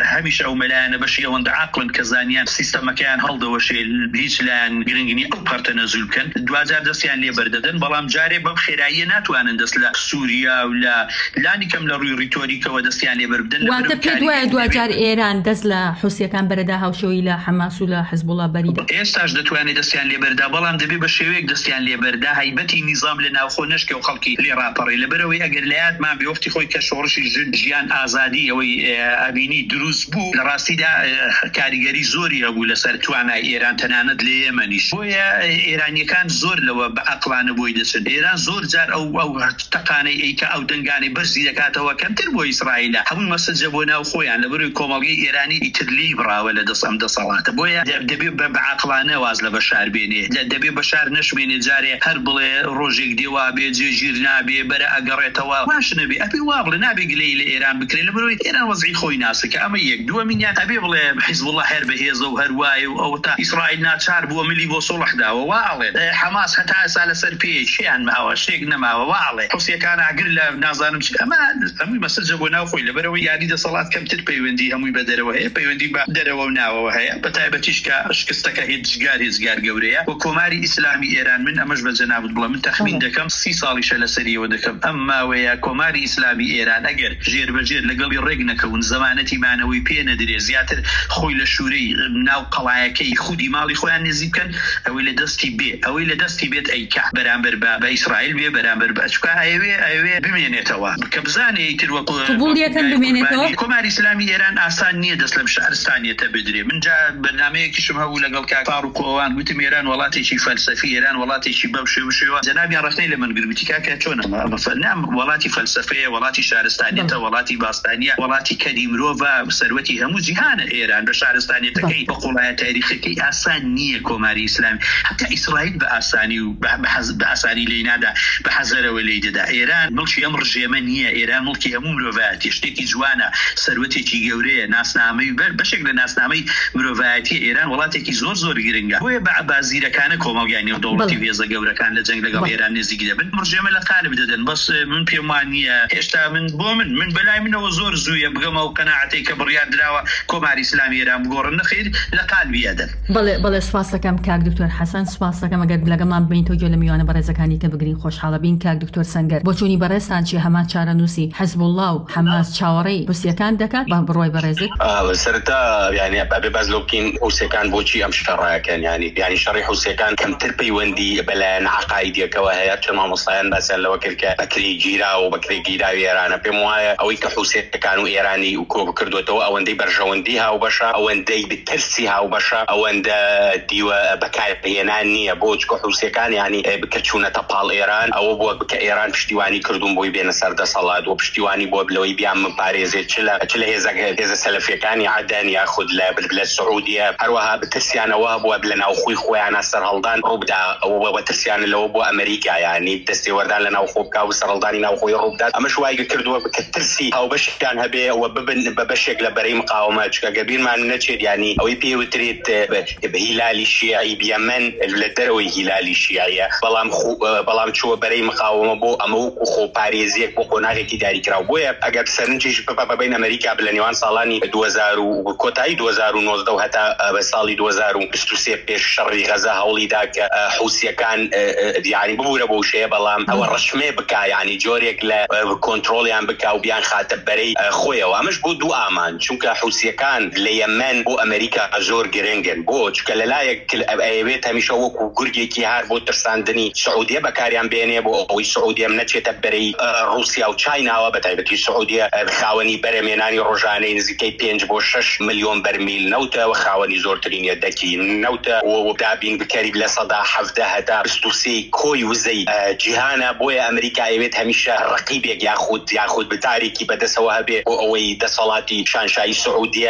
هەمیشە ئەو مەلایەنە بەشی ئەوەندە عاقلن کە زانیان سیستەمەکەیان هەڵدەوەشێ هیچ لایەن گرنگنی ئەو پەرتە نەزول بکەن دوجار دەستیان لێ بەردەدەن بەڵام جارێ بەم خێراییە ناتوانن دەست لە سووریا و لە لانی کەم لە ڕووی ڕیتۆریکەوە دەستیان لێ بەردەن واتە پێت وایە دوجار ئێران دەست لە حوسیەکان بەرەدا هاوشەوەی لە حەماس و لە حزبوڵا بەریدا ئێستاش دەتوانێت دەستیان لێ بەردا بەڵام دەبێت بە شێوەیەک دەستیان لێ بەردا هەیبەتی نیزام لە ناوخۆ نەشکە و خەڵکی لێ ڕاپەڕی لەبەرەوەی ئەگەر لایەتمان بێوەفتی خۆی کە شۆڕشی ژیان ئازادی ئەوەی ئەبینی دروست بوو لە ڕاستیدا کاریگەری زۆری هەبوو لەسەر توانای ئێران تەنانەت لە یەمەنیش بۆیە ئێرانیەکان زۆر لەوە بە عەقڵانە بۆی دەچن ئێران زۆر جار ئەو ئەو تەقانەی ئەیکە ئەو دەنگانەی بەرزی دەکاتەوە کەمتر بۆ ئیسرائیلە هەموو مەسەجە بۆ ناو خۆیان لەبەرەوەی کۆمەڵگەی ئێرانی ئیترلی براوە لە دەست ئەم دەسەڵاتە بۆیە دەبێت بە عەقڵانە واز لە بەشار بێنێ دەبێت بەشار نەشوێنێ جارێ هەر بڵێ ڕۆژێک دێوا بێ جێگیر نابێ بەرە ئەگەڕێتەوە واش نەبێ ئەبێ وا بڵێ نابێ گلەی لە ئێران بکرێ لەبەرەوەی ئێران وەزعی خۆی ناسکە ئەمە یەک دووەمینیان ئەبێ بڵێ حیزبوڵڵا هەر بەهێزە و هەر وایە و ئەو تا ئیسرائیل ناچار بووە ملی بۆ سۆڵح داوە وا ئەڵێ حەماس هەتا ئێستا لەسەر پێی شیان ماوە شێک نەماوە وا ئەڵێ حوسیەکان ئاگر لە نازانم چ ئەمە هەمووی مەسەجە بۆ ناو خۆی لەبەرەوەی یاری دەسەڵات کەمتر پەیوەندی هەمووی بە دەرەوە هەیە پەیوەندی بە دەرەوە و ناوەوە هەیە بەتایبەتیش کە شکستەکە هێزگار هێزگار گەورەیە و کۆماری ئیسلامی ئێران من ئەمەش بە جەنابەت بڵێ من تەخمین دەکەم سی ساڵیشە لەسەریەوە دەکەم ئەم ماوەیە کۆماری ئیسلامی ئێران ئەگەر ژێر بەجێر لەگەڵی ڕێک نەکەون زەمانەتی مانەوەی پێ نەدرێ زیاتر خۆی لە شوورەی ناو قەڵایەکەی خودی ماڵی خۆیان نێزی بکەن ئەوەی لە دەستی بێ ئەوەی لە دەستی بێت ئەیکا بەرامبەر بە ئیسرائیل بێ بەرامبەر بە ئەچکا ئەوێ ئەوێ بمێنێتەوە کە بزانێ تر وەکو قبوڵیەکەن بمێنێتەوە کۆماری ئیسلامی ئێران ئاسان نییە دەست لەم شارستانیەتە بدرێ من جا بەرنامەیەکیشم هەبوو لەگەڵ کاکار و کۆوان گوتم ئێران وڵاتێکی فەلسەفی ئێران وڵاتێکی بەو شێوە شێوە جەنابیان ڕەخنەی لە من گرمتی کاکە چۆنە نام وڵاتی فەلسەفەیە وڵاتی شارستانیەتە وڵاتی باستانیە وڵاتی کەدی مرۆڤە سەروەتی هەموو جیهانە ئێران بە شارستانیەتەکەی بە قوڵایە تاریخەکەی ئاسان نییە کۆماری ئیسلامی حتا ئیسرائیل بە ئاسانی و بە ئاسانی لێی نادا بە حەزەرەوە لێی دەدا ئێران مڵکی ئەم ڕژێمە نییە ئێران مڵکی هەموو مرۆڤایەتی شتێکی جوانە سەروەتێکی گەورەیە ناسنامەی بەشێک لە ناسنامەی مرۆڤایەتی ئێران وڵاتێکی زۆر زۆر گرنگە بۆیە بە بازیرەکانە کۆمەڵگانی و دەوڵەتی هێزە گەورەکان لە جەنگ لەگەڵ ئێران نزیکی دەبن ڕژێمە لە قالب دەدەن بەس من پێم وان نییە هێشتا من بۆ من من بەلای منەوە زۆر زوویە بگەمە و قەناعەتەی کە بڕیار درراوە کۆماری ئیسلامی ئێران بگۆڕن نەخیر لە قالبی ئەدەن بەڵێ بەڵێ سپاس دەکەم کاک دکتۆر حەسەن سپاس دەکەم ئەگەر لەگەڵمان ببینیتەوە گوێ لە میوانە بەڕێزەکانی کە بگرین خۆشحاڵە بین کاک دکتۆر سەنگەر بۆ چوونی بەڕێستان چی هەمان چارەنووسی حەزبوڵڵا و حەماس چاوەڕێی حوسیەکان دەکات بە بڕۆی بەڕێزت سەرەتا یعنی ئەبێ باز لەو بکەین حوسیەکان بۆچی ئەم شەڕایەکەن یعنی یعنی شەڕی حوسیەکان کەمتر پەیوەندی بەلایەن عەقایدیەکەوە هەیە چ مامۆستایان باسییان لەوە کرد کە بەکرێ گیرا و بەکرێ گیراوی ئێرانە پێم وایە ئەوەی کە حوسیەکان و ئێرانی و کۆ بکردوێتەوە ئەوەندەی بەرژەوەندی هاو بەشە ئەوەندەی بترسی هاو بەشە ئەوەندە دیوە بەکارهێنان نییە بۆ چکە حوسیەکان یعنی بکەچوونەتە پاڵ ئێران ئەوە بووە کە ئێران پشتیوانی کردوون بۆی بێنە سەر دەسەڵات و پشتیوانی بۆ بلەوەی بیان مپارێزێت چ لە هێزە سەلەفیەکانی عەدەن یاخود لە سعودیە هەروەها بترسیانەوە بووە لە ناوخۆی خۆیانە سەرهەڵدان ڕووبدا ئەوە بەترسیان لەوە بۆ ئەمریکا یعنی دەستێوەردان لە ناوخۆ بکا و سەرهەڵدانی ناوخۆی ڕووبدات ئەمەش وای کردووە کە ترسی هاوبەشیان هەبێ ئەوە ببن بە بەشێک لە بەرەی مقاومە چکە گەبیرمان نەچێت یعنی ئەوەی پێوترێت بە هیلالی شیعی بیەمەن لە دەرەوەی هیلالی شیعیە بەڵام بەڵام چووە بەرەی مقاومە بۆ ئەمە وەکو خۆپارێزیەک بۆ قۆناغێکی داریکراو بۆیە ئەگەر سەرنجیش بەبین ئەمریکا بلە نێوان ساڵانی دو هەزار و کۆتایی دو هەزار و نۆزدە و هەتا بە ساڵی دو هەزار و بیست و سێ پێش شەڕی غەزا هەوڵیدا کە حوسیەکان دیاری ببوورە بۆ شەیە بەڵام ئەوە ڕەشمێ بکا یعنی جۆرێک لە کۆنتڕۆڵیان بکا و بیان خاتە بەرەی خۆیەوە ئەمەش بۆ دوو ئامان چونکە حوسیەکان لە یەمەن بۆ ئەمریکا زۆر گرنگن بۆ چکە لەلایەک ئەوێت هەمیشە وەکو گورگێکی هار بۆ ترساندنی سعودیە بەکاریان بێنێ بۆ ئەوەی سعودیە نەچێتە بەرەی رووسیا و چایناوە بەتایبەتی سعودیە خاوەنی بەرەمێنانی ڕۆژانەی نزیکەی پێنج بۆ شەش ملیۆن بەرمیل نەوتە و خاوەنی زۆرترینە دەکی نەوتە و دابین بکەریب لە سەدا حەڤدە هەتا بیست و سێ کۆی وزەی جیهانە بۆیە ئەمریکا ئەوێت هەمیشە ڕەقیبێک یاخود یاخود بتارێکی بەدەسەوە هەبێ بۆ ئەوەی دەسەڵاتی شانشایی سعودیە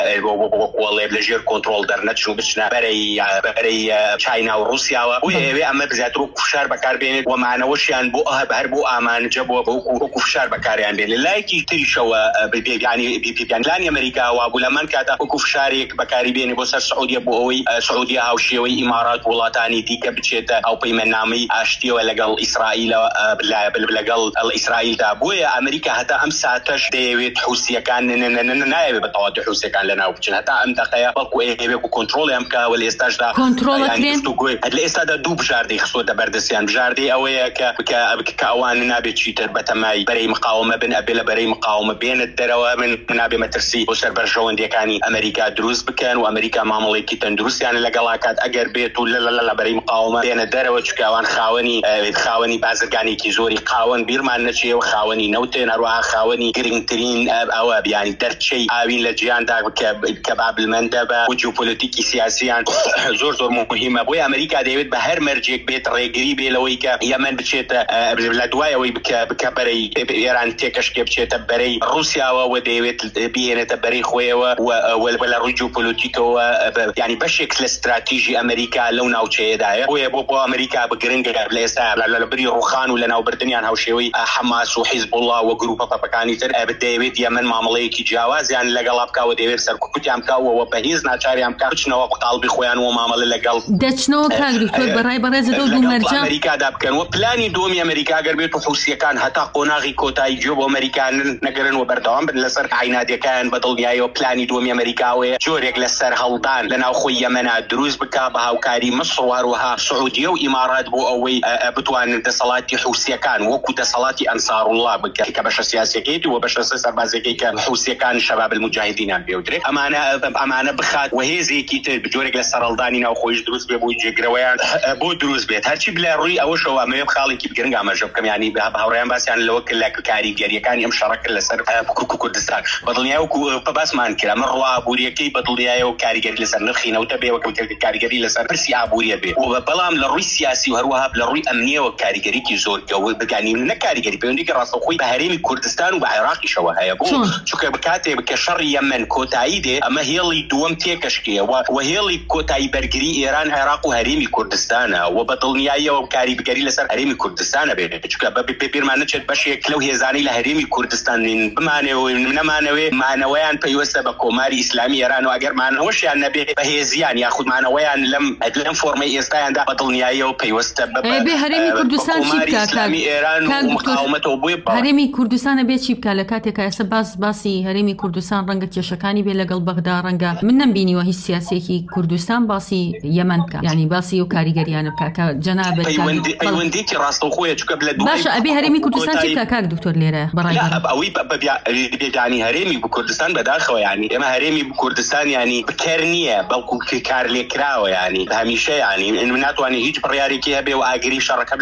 وەڵێ لە ژێر کۆنتڕۆڵ دەرنەچن و بچنە بەرەی بەرەی چاینا و رووسیاوە بۆ ئەوێ ئەمە بزیاتر و کوفشار بەکاربێنێت وەمانەوەشیان بۆ هەر بۆ ئامانجە بۆ بۆ کوفشار بەکاریان بێنێت لایەکی تریشەوە بیانی ئەمریکاوە بوو لەمان کاتا وەکو فشارێک بەکاری بێنێ بۆ سەر سعودیە بۆ ئەوەی سعودیە هاوشێوەی ئیمارات وڵاتانی دیکە بچێتە ئەو پەیمەنامەی ئاشتیەوە لەگەڵ ئیسرائیلەوە لەگەڵ ئیسرائیلدا بۆیە ئەمریکا هەتا ئەم ساتەش دەیەوێت حوسیەکان نایب بتوادح حوسەکان لەناو بچن هەتا ئەم دقەیە بەڵکو ئێوێک و کۆنتڕۆڵی ئەم کە وەلی ئێستاشدا کۆنتڕۆڵەکرێن لە ئێستادا دوو بژاردەی خستۆتە بەردەستیان بژاردەی ئەوەیە کە ئەوان نابێت چیتر بەتەمای بەرەی مقاومە بن ئەبێ لە بەرەی مقاومە بێنێت دەرەوە من نابێ مەترسی بۆ سەر بەرژەوەندەکانی ئەمریکا دروست بکەن و ئەمریکا مامەڵێکی تەندروستیان لەگەڵاکات ئەگەر بێت و لە بەرەی مقاومە بێنە دەرەوە چکاوان خاوەنی خاوەنی بازرگانێکی زۆری قاوەن بیرمان نەچێەوە خاوەنی نەوتێن هەروەها خاوەنی گرنگترین ئەوە بیانی دەرچەی ئاوین لە جیاندا کە بابلمەندە بە و جیۆپۆلیتیکی سیاسیان زۆر زۆر مهمە بۆی ئەمریکا دەیەوێت بە هەر مەرجێک بێت ڕێگری بێ لەوەی کە یەمەن بچێتە لە دوایەوەی بکە بەرەی ئێران تێکەشکێ بچێتە بەرەی رووسیاوە و دەیەوێت بێنێتە بەرەی خۆیەوە و لە ڕووی جیۆپۆلیتیکەوە ینی بەشێک لە استراتیژی ئەمریکا لەو ناوچەیەدایە بۆیە بۆ بۆ ئەمریکا بگرنگە لە ئێستا لە بری ڕوخان و لە ناوبردنیان هەوشێوەی حەماس و حیزب الله و گروپە پەپەکانی تر دەیەوێت یەمەن مامەڵەیەکی جیاوازیان لەگەڵا بکەوە دەیەوێت سەرکوتیان بکەوە بە هیچ ناچاریان بکە بچنەوە قاڵبی خۆیان و مامەڵە لەگەڵ دەچنەوە کاک دکتۆر بەڕای بەڕێزە دو دوو مەرجە ئەمریکادا بکەن و پلانی دومی ئەمریکا گەر بێت و حوسیەکان هەتا قۆناغی کۆتایی گوێ بۆ ئەمریکان نەگەرن و بەردەوام بن لەسەر عینادەکان بەدڵنیایەوە پلانی دومی ئەمریکاوەیە جۆرێک لەسەر هەڵدان لەناو خۆی یەمەنا دروست بکە بە هاوکاری مەسڕ و هەروەها سعودیە و ئیمارات بۆ ئەوەی بتوانن دەسەڵاتی حوسیەکان وەکو دەسەڵاتی ئەنساڕوڵڵا بکە کە بەشە سیاسیەکەیت و بەشە سەربازەکەی کە حوسیەکان شەباب المجاهدینان بێودرێ ئەمانە ئەمانە بخات و هێزێکی تر بجۆرێک لە سەرهەڵدانی ناو خۆیش دروست بێ بۆی جێگرەوەیان بۆ دروست بێت هەرچی بلا ڕووی ئەوەشەوە ئەمەوێ خاڵێکی بگرنگ ئاماژە بکەم ینی هاوڕێیان باسییان لەوە کرد لە کاریگەریەکانی ئەم شەڕەکە لەسەر کوردستان بەدڵنیایە و باسمان کرا من ڕوا ئابوووریەکەی بەدڵنیایە و کاریگەری لەسەر نرخینەوتە بێ وەکو کاریگەری لەسەر پرسی ئابووریە بێ و بەڵام لە ڕووی سیاسی و هەروەها لە ڕووی ئەمنیەوە کاریگەریکی زۆر گەورە بگانیم نە کاریگەری پەیوەندیکە ڕاستەوخۆی بە هەرێمی کوردستان و بە عێراقیشەوە هەیە بۆ چونکە بکاتێ بکە شەڕی یەمەن کۆتایی دێ ئەمە هێڵی دووەم تێکەشکێەوە و هێڵی کۆتایی بەرگری ئێران عێراق و هەرێمی کوردستانە و بەدڵنیاییەوە کاریگەری لەسەر هەرێمی کوردستانە بێت چونکە بە بیرمان نەچێت بەشێک لەو هێزانەی لە هەرێمی کوردستان بمانەوە نەمانەوێ مانەوەیان پەیوەستە بە کۆماری ئیسلامی ئێران و ئەگەر مانەوەشیان نەبێت بە هێزیان یاخود مانەوەیان لەم لەم فۆرمەی ئێستایاندا بەدڵنیاییەوە پەیوەستە بە هەرێمی کوردستان چی بکات ئێران و مقاومەتەوە بۆی هەرێمی کوردستانە بێت چی بکات لە کاتێکە ئێستا باس باسی هەرێمی کوردستان ڕەنگە کێشەکانی بێ لەگەڵ بەغدا ڕەنگە من نەمبینیوە هیچ سیاسێکی کوردستان باسی یەمەن بکە ینی باسی و کاریگەریانە بکە کە جەنابێت پەیوەندێکی ڕاستەوخۆیە چونکە بلە باشە ئەبێ هەرێمی کوردستان چی بکات کاک دکتۆر لێرە بەڕای ئەوەی بێجانی هەرێمی کوردستان بەداخەوە ینی ئێمە هەرێمی کوردستان ینی بکەر نییە بەڵکو کار لێکراوە ینی هەمیشە ینی ناتوانێت هیچ بڕیارێکی هەبێ و ئاگری شەڕەکە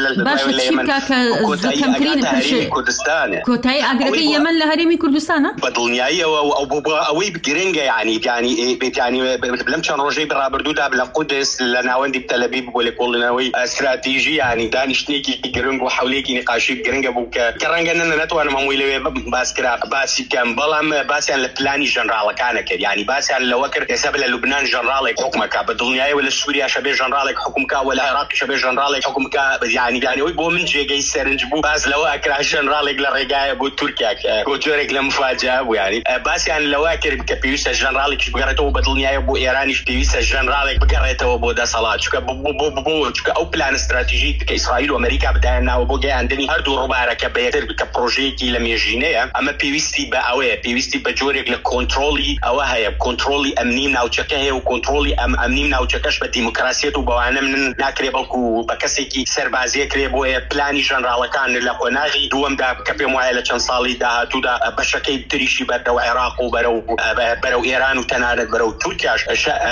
کوردستانە کۆتایی ئاگرەکەی یەمەن لە هەرێمی کوردستانە بەدڵنیاییەوە ئەوەی بگرنگە ینی بیانی بێتانی لەم چەند ڕۆژەی بەڕابردوودا لە قودس لە ناوەندی تەلەبیب بۆ لێکۆڵنەوەی استراتیژی ینی دانیشتێکی گرنگ و حولێکی نقاشی گرنگە بوو کە ڕەنگە نەتوانم هەمووی لەوێ باسکرا باسی بکەم بەڵام باسییان لە پلانی ژەنراڵەکانە کرد ینی باسییان لەوە کرد ئێستا لە لوبنان ژەنراڵێک حکومەکە بەدڵنیاییەوە لە سووریا شەبێ ژەنراڵێک حکومکە و لە عێراق شەبێ ژەنراڵێک حکومکە ینی دانیەوەی بۆ من جێگەی سەرنج بوو باز لەوە ئەکرا ژەنراڵێک لە ڕێگایە بۆ تورکیا گۆجۆرێک لە مفاجعە بوو ینی باسییان لەوە کرد کە پێویستە ژەنراڵێکی بگەڕێتەوە بەدڵنیایە بۆ ئێرانیش پێویستە ژەنراڵێک بگەڕێتەوە بۆ دەسەڵات چونکە چونکە ئەو پلان استراتیژیک کە ئیسرائیل و ئەمریکا بدایان ناوە بۆ گەیاندنی هەردوو ڕووبارەکە بەیەکتر بکە پرۆژەیەکی لە مێژینەیە ئەمە پێویستی بە ئەوەیە پێویستی بە جۆرێک لە کۆنتڕۆلی ئەوە هەیە کۆنتڕۆلی ئەمنی ناوچەکە هەیە و کۆنتڕۆلی ئەم ئەمنی ناوچەکەش بە دیموکراسیەت و بەوانە من ناکرێ بەڵکو بە کەسێکی سەربازیە کرێ بۆیە پلانی ژەنراڵەکان لە قۆناغی دووەمدا کە پێم وایە لە چەند ساڵی داهاتوودا بەشەکەی تریشی بەردەوە عێراق و بەرەو بەرەو ئێران و تەنانەت بەرەو تورکیاش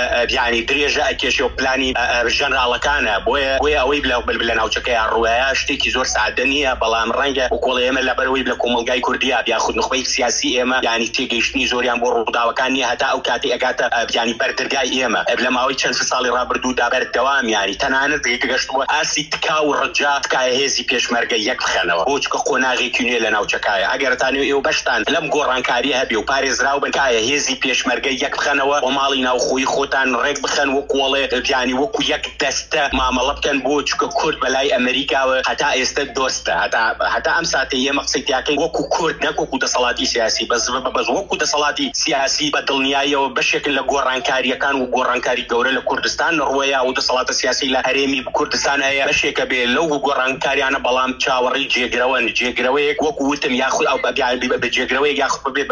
ینی درێژە ئەکێشێ و پلانی ژەنراڵەکانە بۆیە بۆیە ئەوەی لە ناوچەکەی ڕوایە شتێکی زۆر سادە نییە بەڵام ڕەنگە وکۆڵی ئێمە لە بەرەوەی لە کۆمەلگای کوردیا یاخود نخبەی سیاسی ئێمە ینی تێگەیشتنی زۆریان بۆ ڕووداوەکان نیە هەتا ئەو کاتی ئەگاتە ینی بەردەرگای ئێمە لە ماوەی چەند ساڵی ڕابردوودا بەردەوام ینی تەنانەت گەشتووە ئاسی تکا و ڕجا تکایە هێزی پێشمەرگە یەک بخەنەوە بۆ چکە قۆناغێکی نوێ لە ناوچەکایە ئەگەرتانێ ئێوە بەشتان لەم گۆڕانکاریە هەبێ و پارێزراو بن کایە هێزی پێشمەرگە یەک بخەنەوە و ماڵی ناوخۆی خۆتان ڕێک بخەن وە کۆڵێ ینی وەکو یەک دەستە مامەڵە بکەن بۆ چکە کورد بەلای ئەمریکاوە هەتا ئێستا دۆستە هەتا ئەم ساتە ئێمە قسەی تیاکەی وەکو کورد نەکوەکو دەسەڵاتی سیاسی بەس بەس وەکو دەسەڵاتی سیاسی بەدڵنیاییەوە بەشێکن لە گۆڕانکاریەکان و گۆڕانکاری گەورە لە کوردستان ڕۆیە و دەسەڵاتە سیاسی لە هەرێمی کوردستان هەیە بەشێکە بێ لەو گۆڕانکاریانە بەڵام چاوەڕی جێگرەوەن جێگرەوەیەک وەکو وتم یاخود ئەو بە جێگرەوەی یاخود بێ بە بەشێک لە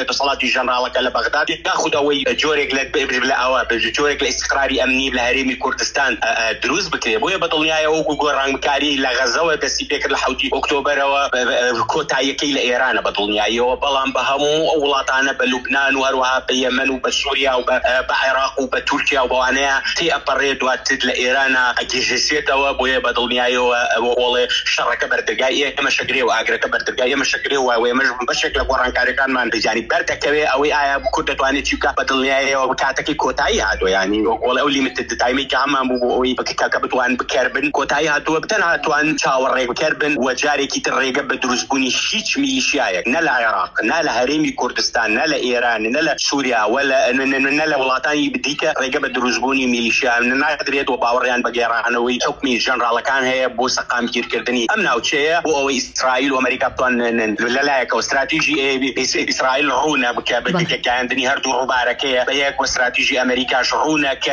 دەسەڵاتی ژەنراڵەکە لە بەغداد یاخود ئەوەی جۆرێک لە ئەوە جۆرێک لە ئیستقراری ئەمنی لە هەرێمی کوردستان دروست بکرێ. بۆیە بەدڵنیایەوە گۆڕانکاری لە غەزەوە دەستی پێکرد لە حوتی ئۆکتۆبەرەوە کۆتاییەکەی لە ئێرانە بەدڵنیایەوە، بەڵام بە هەموو ئەو وڵاتانە بە لوبنان و هەروەها بە یەمەن و بە سووریا و بە عێراق و بە تورکیا و بەوانەیە تێ ئەپەڕێ دواتر لە ئێرانە ئەگەشێتەوە. بۆیە بەدڵنیایەوە ئەوە وڵێ شەڕەکە بەردەرگای ئێمە شەگرێ و ئاگرەکە بەردەرگای ئێمە شەگرێ و ئێمەش بەشێک لە گۆڕانکاریەکانمان بجانی بەردەکەوێ ئەوەی ئایا کورد دەتوانێت چی بکات. بەدڵنیایەوە کاتێکی کۆتایی هاتووە، ینی وڵێ ئەو لیمیتد تایمی کە هەمان بوو بۆ ئەوەی بکە بتوان بکەربن کۆتایی هاتووە، بتەنها توان چاوەڕێ بکەربن و جارێکی تر ڕێگە بە دروستبوونی هیچ میلیشیایەک نە لە عێراق نە لە هەرێمی کوردستان نە لە ئێران نە لە سووریا نە لە وڵاتانی دیکە ڕێگە بە دروستبوونی میلیشیا نادرێت و باوەڕیان بە گێڕانەوەی حکمی ژەنراڵەکان هەیە بۆ سەقامگیرکردنی ئەم ناوچەیە، بۆ ئەوەی ئیسرائیل و ئەمریکا بتوان لەلایەکەوە استراتیژی ئیسرائیل ڕوونە بکە بەگەیاندنی هەردوو ڕووبارەکەیە بە یەک و استراتیژی ئەمریکاش ڕوونە کە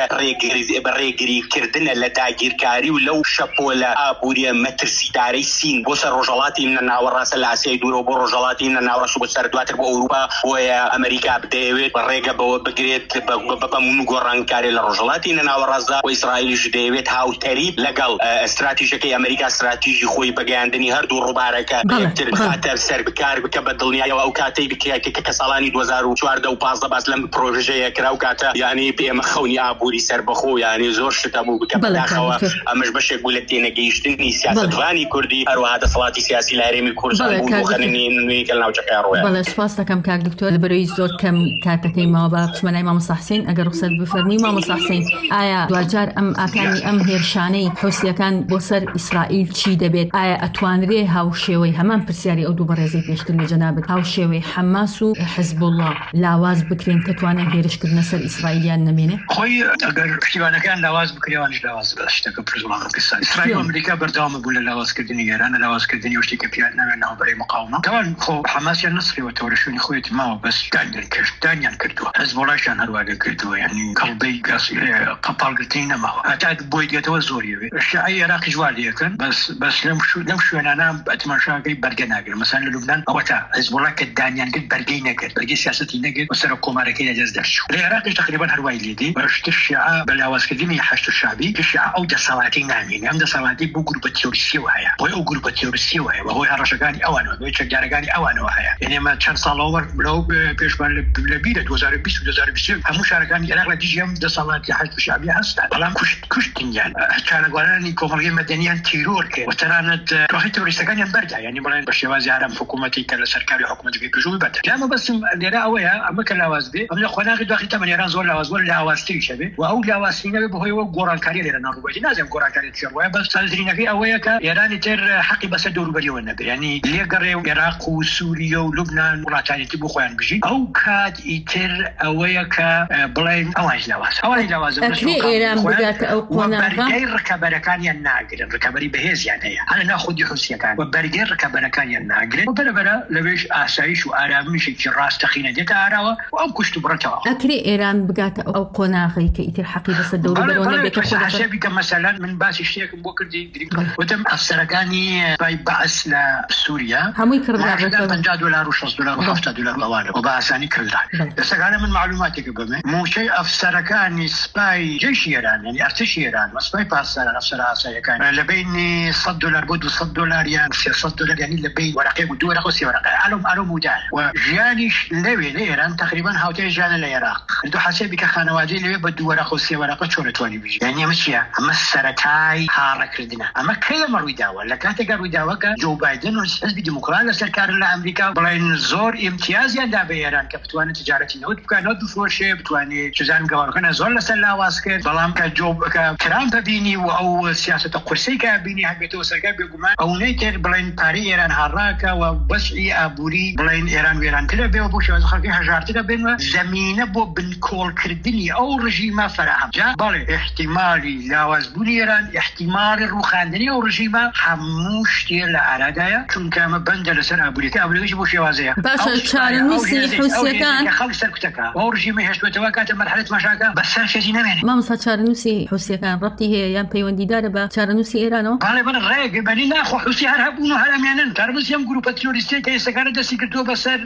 ڕێگریکردنە لە داگیرکاری و لەو شەپۆلە ئابووریە مەترسیدارەی سین بۆ سەر ڕۆژهەڵاتی منە ناوەڕاستە لە ئاسیای دوورە بۆ ڕۆژهەڵاتی منە ناوەڕاست بۆ سەر دواتر بۆ ئەوروپا. بۆیە ئەمریکا بدەیەوێت بە ڕێگە بەوە بگرێت بەمون گۆڕانکاری لە ڕۆژهەڵاتی منە ناوەڕاستدا و ئیسرائیلیش دەیەوێت هاوتەری لەگەڵ استراتیژیەکەی ئەمریکا استراتیژی خۆی بەگەیاندنی هەردوو ڕووبارەکە یەکتر بخاتە سەر بکار بکە بەدڵنیایەوە ئەو کاتەی بکە کە ساڵانی دوو هەزار و چواردە و پانزدە باس لەم پرۆژەیە کرا و کاتە یعنی پێمە خەونی ئابووری سەربەخۆ یعنی زۆر شتە بوو بکە بەداخەوە. ئەمەش بەشێک بوو لە تێنەگەیشتنی سیاسەتوانی کوردی هەروەها دەسەڵاتی سیاسی لە هەرێمی کوردستان بوو بۆ خەنینی نوێی لە ناوچەکەی ڕۆیە. بەڵێ سپاس دەکەم کاک دکتۆر لەبەرەوەی زۆر کەم کاتەکەی ماوە بە بچمەلای مامۆستا حوسێن ئەگەر ڕوخسەت بفەرمووی مامۆستا حوسێن ئایا دوجار ئەم ئاکانی ئەم هێرشانەی حوسیەکان بۆ سەر ئیسرائیل چی دەبێت؟ ئایا ئەتوانرێ هاوشێوەی هەمان پرسیاری ئەو دوو بەڕێزەی پێشتر لە جەنابەت هاوشێوەی حەماس و حزب الله لاواز بکرێن کە توانێت هێرشکردنە سەر ئیسرائیلیان نەمێنێ؟ خۆی ئەگەر پشتیوانەکان لاواز بکرێوانش لاواز شتەکە پرزوڵان قسان ئیسرائیل و ئەمریکا بەردەوام بوو لە لاوازکردنی ئێرانە لاوازکردنی شتێک کە پیاد ناوێت ناوبەرەی مقاومە. تەوان خۆ حەماسیان نەسڕیوە تەورەشوێنی خۆیەتی ماوە بەس دانیان کرد دانیان کردووە، حزب اللهشان هەروەگە کردووە، یعنی کەڵبەی قەپاڵگرتنی نەماوە هەتا بۆی دێتەوە زۆریەوێ. شیعی عێراقی جواردیەکەن بەس بەس لەم شوێنانە ئەتماشاکەی بەرگە ناگرن. مەسەڵەن لە لوبنان ئەوە تا حزب الله کە دانیان کرد بەرگەی نەکرد، بەرگەی سیاسەتی نەکرد و سەر کۆمارەکەی دەست دەرچوو. لە عێراقیش تقریبا هەروای لێدی بەشتر شیعە بە لاوازکردنی حەشد شعبی کە شیعە ئەو دەسەڵاتی نامێنێ، ئەم دەسەڵاتی بۆ گروپە تێوریسیەوە هەیە، بۆی ئەو گروپە تێوریسیەوە هەیە، بەهۆی هەڕەشەکانی ئەوانەوە بۆی چەکدارەکانی ئەوانەوە هەیە. یعنی ئێمە چەند ساڵەوە لەو پێشمان لە بیرە دوو هەزار و بیست و دوو هەزار و بیست و یەک هەموو شارەکانی عێراق لە دژی ئەم دەسەڵاتی حەشد شعبی هەستن، بەڵام کوشتنیان چارەگوارانی کۆمەڵگەی مەدەنیان تیرۆر کرد و تەنانەت دۆخی تۆریستەکانیان بەردا، یعنی بڵێن بە شێوازی ئارام حکوومەتی کە لە سەرکاری حکوومەتەکەی پێشووی بەدە. ئەمە بەسم لێرە ئەوەیە ئەمە کە لاواز بێ ئەم لە خۆناغی داخلی تەمەن ئێران زۆر لاواز بۆ لاوازتری شەبێ و ئەو لاوازترینەوێ بەهۆیەوە گۆڕانکاری لێرە ناڕووبەتی نازانم گۆڕانکاری چێ ڕوایە، بەس سەرنجینەکەی ئەوەیە کە ئێرانی تر حەقی بەسەر دەوروبەریەوە نەبێ، یعنی لێگەڕێ و عێراق و سووریا و لوبنان وڵاتانێتی بۆ خۆیان بژین. ئەو کات ئیتر ئەوەیە کە بڵێن ئەوانش لاواز ئەوانی لاوازە ئێران بگاتە ئەو بەرگەی ڕکەبەرەکانیان ناگرن، ڕکەبەری بەهێزیان هەیە هەنە ناخودی حوسیەکان و بەرگەی ڕکەبەرەکانیان ناگرن و بەرەبەرە لەوێش ئاسایش و ئارامشێکی ڕاستەقینە دێتە ئاراوە و ئەم کوشت و بڕەتەوە. ئەکرێ ئێران بگاتە ئەو قۆناغی کە ئیتر حەقی بەسەر دەوروبەرەوە نەبێت حسابی کە مەسەلەن من باسی شتێکم بۆ کردی وتم ئەفسەرەکانی بەعس لە سووریا هەمووی کردرا پەنجا دلار و شەست دلار و هەفتاد دلار ئەوانە و بە ئاسانی کردرا. دەسەکانە من معلوماتێکە بمێ موچەی ئەفسەرەکانی سپای جێشی ئێران یعنی ئەرتشی ئێران و سپای پاسداران ئەفسەر ئاساییەکان لە بینی سەد دلار بۆ دووسەد دلار یان سێسەد دلار یعنی لە بین وەرەقەی و دوو وەرەق و سێ وەرەق ئالۆم ئالۆم ودار و ژیانیش لەوێ لە ئێران تقریبا هاوتەی ژیانە لە عێراق. دو حسابی کە خانەوادەی لەوێ بە دوو وەرەق و سێ وەرەق چۆن دەتوانی بژی، یعنی ئەمە چییە؟ ئەمە سەرەتای هاڕەکردنە. ئەمە کەی ئەمە ڕوویداوە لە کاتێکە ڕوویداوە کە جو بایدن و حزبی دیموکرات لەسەر کار لە ئەمریکا بڵێن زۆر ئیمتیازیان دا بە ئێران کە بتوانێت تجارەتی نەوت بکات بفرۆشێ بتوانێت چزان گەوارەکانە زۆر لەسەر لاواز کرد، بەڵام کە جو کە ترامپ بینی و ئەو سیاسەتە قورسەی کە بینی هەبێتەوە سەرکار بێگومان ئەوەی تر بڵێن پارەی ئێران هەڕاکە و بەشی ئابووری بڵێن ئێران وێرانترە بێ و بۆ شێوازە خەڵکی هەژارترە بێنوە زەمینە بۆ بنکۆڵکردنی ئەو ڕژیمە فراهم. جا بەڵێ احتیمالی لاوازبوونی ئێران احتیمالی ڕووخاندنی ئەو ڕژیمە هەموو شتێ لە ئارادایە چونکە ئەمە بەندە لەسەر ئابووریەکە ئابووریەکەی بۆ شێوازەیە. باشە چارەنووسی حوسیەکان خەڵک سەرکوتەکە ئەو ڕژیمە هێشتوێتەوە کاتە مەرحەلەت ماشاکە بەسەر شێزی نامێنێ. مامۆستا چارەنووسی حوسیەکان ڕەبتی هەیە یان پەیوەندیدارە بە چارەنووسی ئێرانەوە؟ بەڵێ بەڵێ ڕێگە بەنی ناخۆ حوسی هەر هەبوون و هەرامێنن تەرمزی ئەم گروپە تیۆریستی کە ئێستاکانە دەستی کردووە بەسەر بەش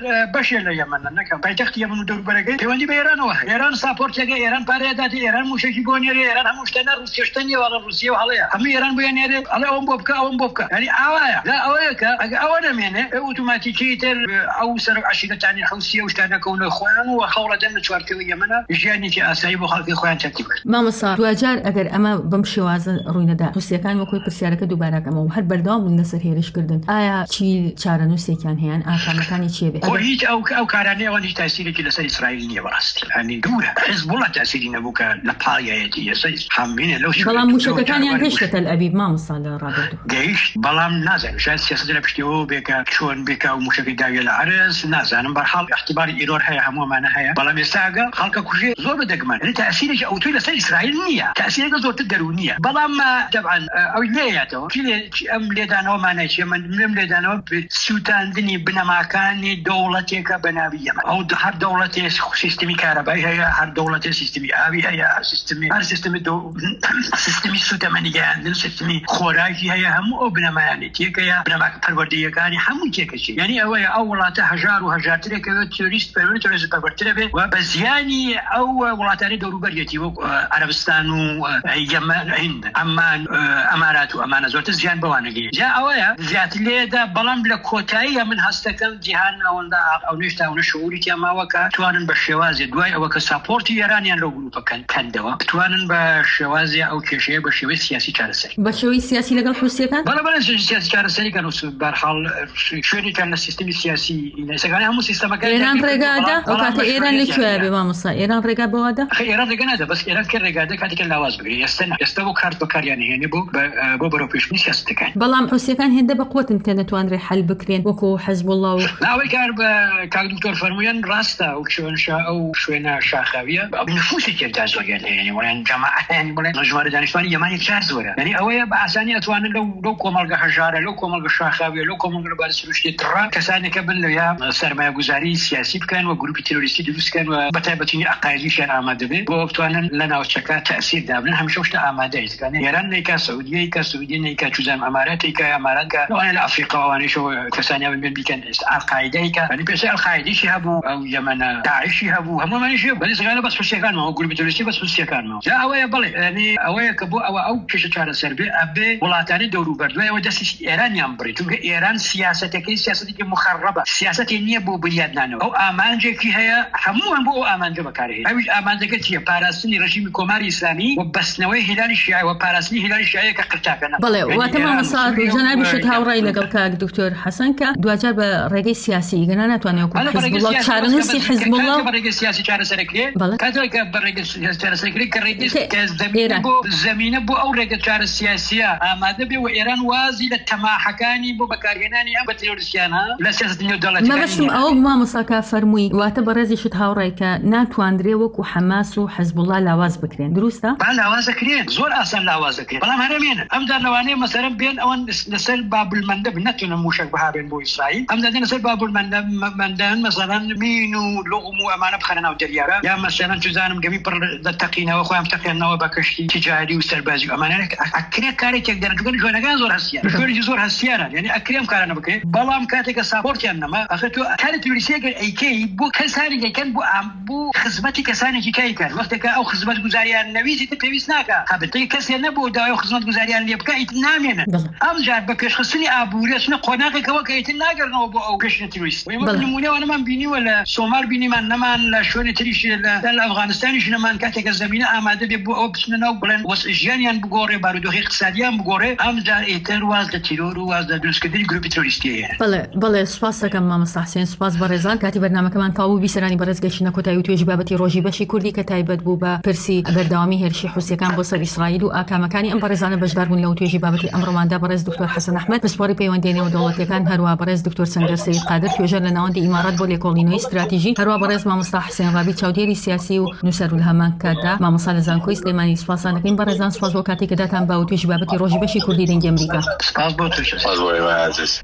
بەشێ لە یەمەن نەکەم پایتەختی یەمەن و دەوروبەرەکەی پەیوەندی بە ئێرانەوە ئێران ساپۆرتەکە ئێران پارەیە داتی ئێران موشێکی بۆ نێرێ ئێران هەموو شتەنە رووسیشتە نیە وەڵە رووسیا و هەڵەیە هەموو ئێران بۆیان نێرێ هەڵێ ئەوم بۆ بکە ئەوم بۆ بکە یعنی ئاوایە لا ئەوەیە کە ئەگە ئەوە نەمێنێ ئۆتۆماتیکی تر ئەو سەر عەشیرەتانی حوسیە و شتانەکەونە خۆیان و خەوڵە دەن لە چوارچێوەی یەمەنە ژیانێکی ئاسایی بۆ خەڵکی خۆیان تەرتیب کرد. مامۆستا دوجار ئەگەر ئەمە بەم شێوازە ڕووی نەدا حوسیەکان وەکوی پرسیارەکە دووبارەکەمە و هەر بەردەوام بوون لەسەر هێرشکردن ئایا چی چارەنووسێکیان هەیەن ئاکامەکانی چێ بێ؟ هیچ ئەو ئەو کارانەی ئەوان هیچ تاسیرێکی لەسەر ئیسرائیل نییە بەڕاستی ئەنی دوورە حزبوڵە تاسیری نەبوو کە لە پاڵیایەتی ئێستا هەمینە لەو بەڵام موشەکەکانیان گەیشتە تەل ئەبیب مامۆستا لە ڕابردوو گەیشت بەڵام نازانم شاید سیاسەت لە پشتیەوە بێکە چۆن بێکە و موشەکەی داویە لە عەرز نازانم بەرحاڵ احتیباری ئیرۆر هەیە هەموومانە هەیە بەڵام ئێستا ئەگە خەڵکە کوژێ زۆر بەدەگمەن یعنی تاسیرێکی ئەوتوی لەسەر ئیسرائیل نییە تاسیرێکە زۆرتر دەرونی نییە بەڵام طبعا ئەو لێیاتەوە ئەم لێدانەوەمانە چێ من لێم لێدانەوە سووتاندنی بنەماکانی دەوڵەتێکە بە ناوی یەمەن ئەو هەر دەوڵەتێ سیستمی کارەبایی هەیە هەر دەوڵەتێ سیستمی ئاوی هەیە هەر سیستمی هەر سیستمی سیستمی سوتەمەنیگەیاندن سیستمی خۆراکی هەیە هەموو ئەو بنەمایانێتیەکەیە بنەماکە پەروەردەیەکانی هەموو تێکەچی یعنی ئەوەیە ئەو وڵاتە هەژار و هەژارترێکەوە تۆریست پەروەردە تۆریست پەروەردترە بێ و بە زیانی ئەو وڵاتانی دەوروبەریەتی وەک عەرەبستان و یەمەن هیند ئەمان ئەمارات و ئەمانە زۆرتر زیان بەوانەگەی جا ئەوەیە زیاتر لێدا بەڵام لە کۆتاییە من هەستەکەم جیهان ئەوەندا ئەو نێشتا ئەوە شعوری تیاماوەکە توانن بە شێوازێ دوای ئەوە کە ساپۆرتی ئێرانیان لەو گروپەکەن کەندەوە بتوانن بە شێوازێ ئەو کێشەیە بە شێوەی سیاسی چارەسەری بە شێوەی سیاسی لەگەڵ حوسیەکان بەڵام بەڵام سیاسی چارەسەری کەن و بەرحاڵ شوێنێکیان لە سیستمی سیاسی سەگانی هەموو سیستەمەکە ئێران ڕێگادا ئەو کاتە ئێران لەکوێ بێ مامۆستا ئێران ڕێگا بەوەدا ئێران ڕێگا نادا بەس ئێران کە ڕێگادا کاتێکە لاواز بگرێ ئێستا ئێستا بۆ کارت بەکاریان هێنێ بۆ بۆ بەرەو پێشبینی سیاستەکان بەڵام حوسیەکان هێندە بە قوتن کە نەتوانرێ حەل بکرێن وەکو حەزبوڵڵا و ئەوەی کار بە کاک دکتۆر فەرموویان ڕاستە ئەو شوێنشا ئەو شوێنە شاخاویە نفوسێکێکدا زۆریان هەیە وڵیان جەماعەتیان بڵێن ژمارە دانیشتوانی یەمانی چار زۆرە یعنی ئەوەیە بە ئاسانی ئەتوانن لەو لەو کۆمەڵگە هەژارە لەو کۆمەڵگە شاخاویە لەو کۆمەڵگە بارە سروشتی تڕا کەسانێکە بن لەویا سەرمایەگوزاری سیاسی بکەن و گروپی تێرۆریستی دروستکەن و بەتایبەتی عەقایدیشیان ئامادە بێت بۆ بتوانن لە ناوچەکە تەئسیر دابن هەمیشە شتە ئامادەیە ئێران نەیکا سعودیە ئیکا سعودیە نەیکا چوزان ئەمارات ئیکا ئەمارات کە لەوانە لە ئەفریقا وانیشەوە کەسانیان بن بیکەن ئەلقاعیدەیکە یعنی پێشتر ئەلقاعیدەیشی هەبوو ئەو یەمەنە داعشی هەبوو هەموومانیش بەڵێ سەگانە بەس حوسیەکانمەوە گروپی تێرۆریستی بەس حوسیەکانمەوە جا ئەوەیە بڵێ یعنی ئەوەیە کە بۆ ئەوە ئەو کێشە چارەسەر بێ ئەبێ وڵاتانی دەوروبەر دوای ئەوە دەستی ئێرانیان بڕی چونکە ئێران سیاسەتەکەی سیاسەتێکی مخەڕەبە سیاسەتی نییە بۆ بنیادنانەوە ئەو ئامانجێکی هەیە هەمووان بۆ ئەو ئامانجە بەکارهێنن ئەویش ئامانجەکە چییە پاراستنی ڕژیمی کۆماری ئیسلامی و بەستنەوەی هیلالی شیعە و پاراستنی هیلالی شیعە کە قرتاکەن بەڵێ واتە مامۆستا جەنابی شت هاوڕای لەگەڵ کاک دکتۆر حەسەن کە دوجار بە ڕێگەی سیاسی گەنا ناتوانێت وەکو حزبوڵڵا چارەنووسی حزبوڵڵا بە ڕێگەی سیاسی چارەسەرەکرێ کاتێک بە ڕێگەی سیاسی چارەسەرەکرێ کە ڕێگەی بۆ زەمینە بۆ ئەو ڕێگە چارەسیاسیە ئامادە بێ و ئێران وازی لە تەماحەکانی بۆ بەکارهێنانی ئەم بە تێرۆریستیانە لە سیاست نێودەوڵەتیەکان مەبەستم ئەو مامۆستا کا فەرمووی واتە بە ڕێزی شت هاوڕای کە ناتواندرێ وەکو حەماس و حەزبوڵڵا لاواز بکرێن دروستە؟ با لاوازەکرێن زۆر ئاسان لاوازەکرێن بەڵام هەرێمێنن ئەم دانەوانەیە مەسەرەن بێن ئەوەن لەسەر بابلمەندە نەتوانن موشک بەهابێن بۆ ئیسرائیل ئەم دادێن لەسەر بابلمەندەن مەسەڵەن مین و لوغم و ئەمانە بخەنە ناو دەریاگە یا مەسەڵەن توزانم گەمی پڕ دەتەقینەوە خۆیان بتەقێنەوە بە کەشتی تیجاری و سەربازی و ئەمانە ئەکرێ کارێکێک دەرەنجگەن جوانەکان زۆر هەستیان شوێنێکی زۆر هەستیانە یعنی ئەکرێم کارانە بکرێت بەڵام کاتێکە ساپۆرتیان نەما ئەخە تۆ کارێک توریستێکە ئەیکەی بۆ کەسانی دەکەن بۆ بۆ خزمەتی کەسانێکی کایکەن وەختێکە ئەو خزمەت گوزاریان نەویزی تر پێویست ناکە هەبتەی کەسێ نەبوو داوای خزمەت گوزاریان لێ بکە ئیتر نامێنن ئەم جار بە پێشخستنی ئابووری چنە قۆناغێکەوە کە ئیتر ناگەڕنەوە بۆ ئەو پێشنە توریست نمونەوەمان بینیوە لە سۆمال بینیمان نەمان لە شوێنی تریش لە ئەفغانستانیش نەمان کاتێکە زەمینە ئامادە بێ بۆ ئەو بچنە ناو بڵێن وەسع ژیانیان بگۆڕێ بارودۆخی اقتصادیان بگۆڕێ ئەم جار ئیتر واز لە تیرۆر و واز لە دروستکردنی گروپی تۆریستیە بەڵێ بەڵێ سوپاس دەکەم مامۆستا حوسێن سوپاس بە ڕێزان کاتی بەرنامەکەمان تاوو بیسەرانی بەڕێزگەشتنە کۆتایی و توێژی بابەتی ڕۆژی بەشی کوردی کە تایبەت بوو بە پرسی بەردەوامی هێرشی حوسیەکان بۆ سەر ئیسرائیل و ئاکامەکانی ئەم بەڕێزانە بەشدار بوون لەو توێژی بابەتی ئەمڕۆماندا بەڕێز دکتۆر حەسەن ئەحمەد پسپۆڕی پەیوەندیێنەوە دەوڵەتیەکان هەروە بەڕێز دکتۆر سەنگەر سەید قادر توێژەر لە ناوەندی ئیمارات بۆ لێکۆڵینەوەی استراتیژی هەروە بەڕێز مامۆستا حوسێن ڕابی چاودێری سیاسی و نووسەر الهەمان کاتدا مامۆستا لە زانکۆی سلێمانی سوپاسان دەکەین بەڕێزان سوپاس بۆ کاتێک کە داتان با و توێژی بابەتی ڕۆژی بەشی کوردی دەنگی ئەمریکا سپاس بۆ توش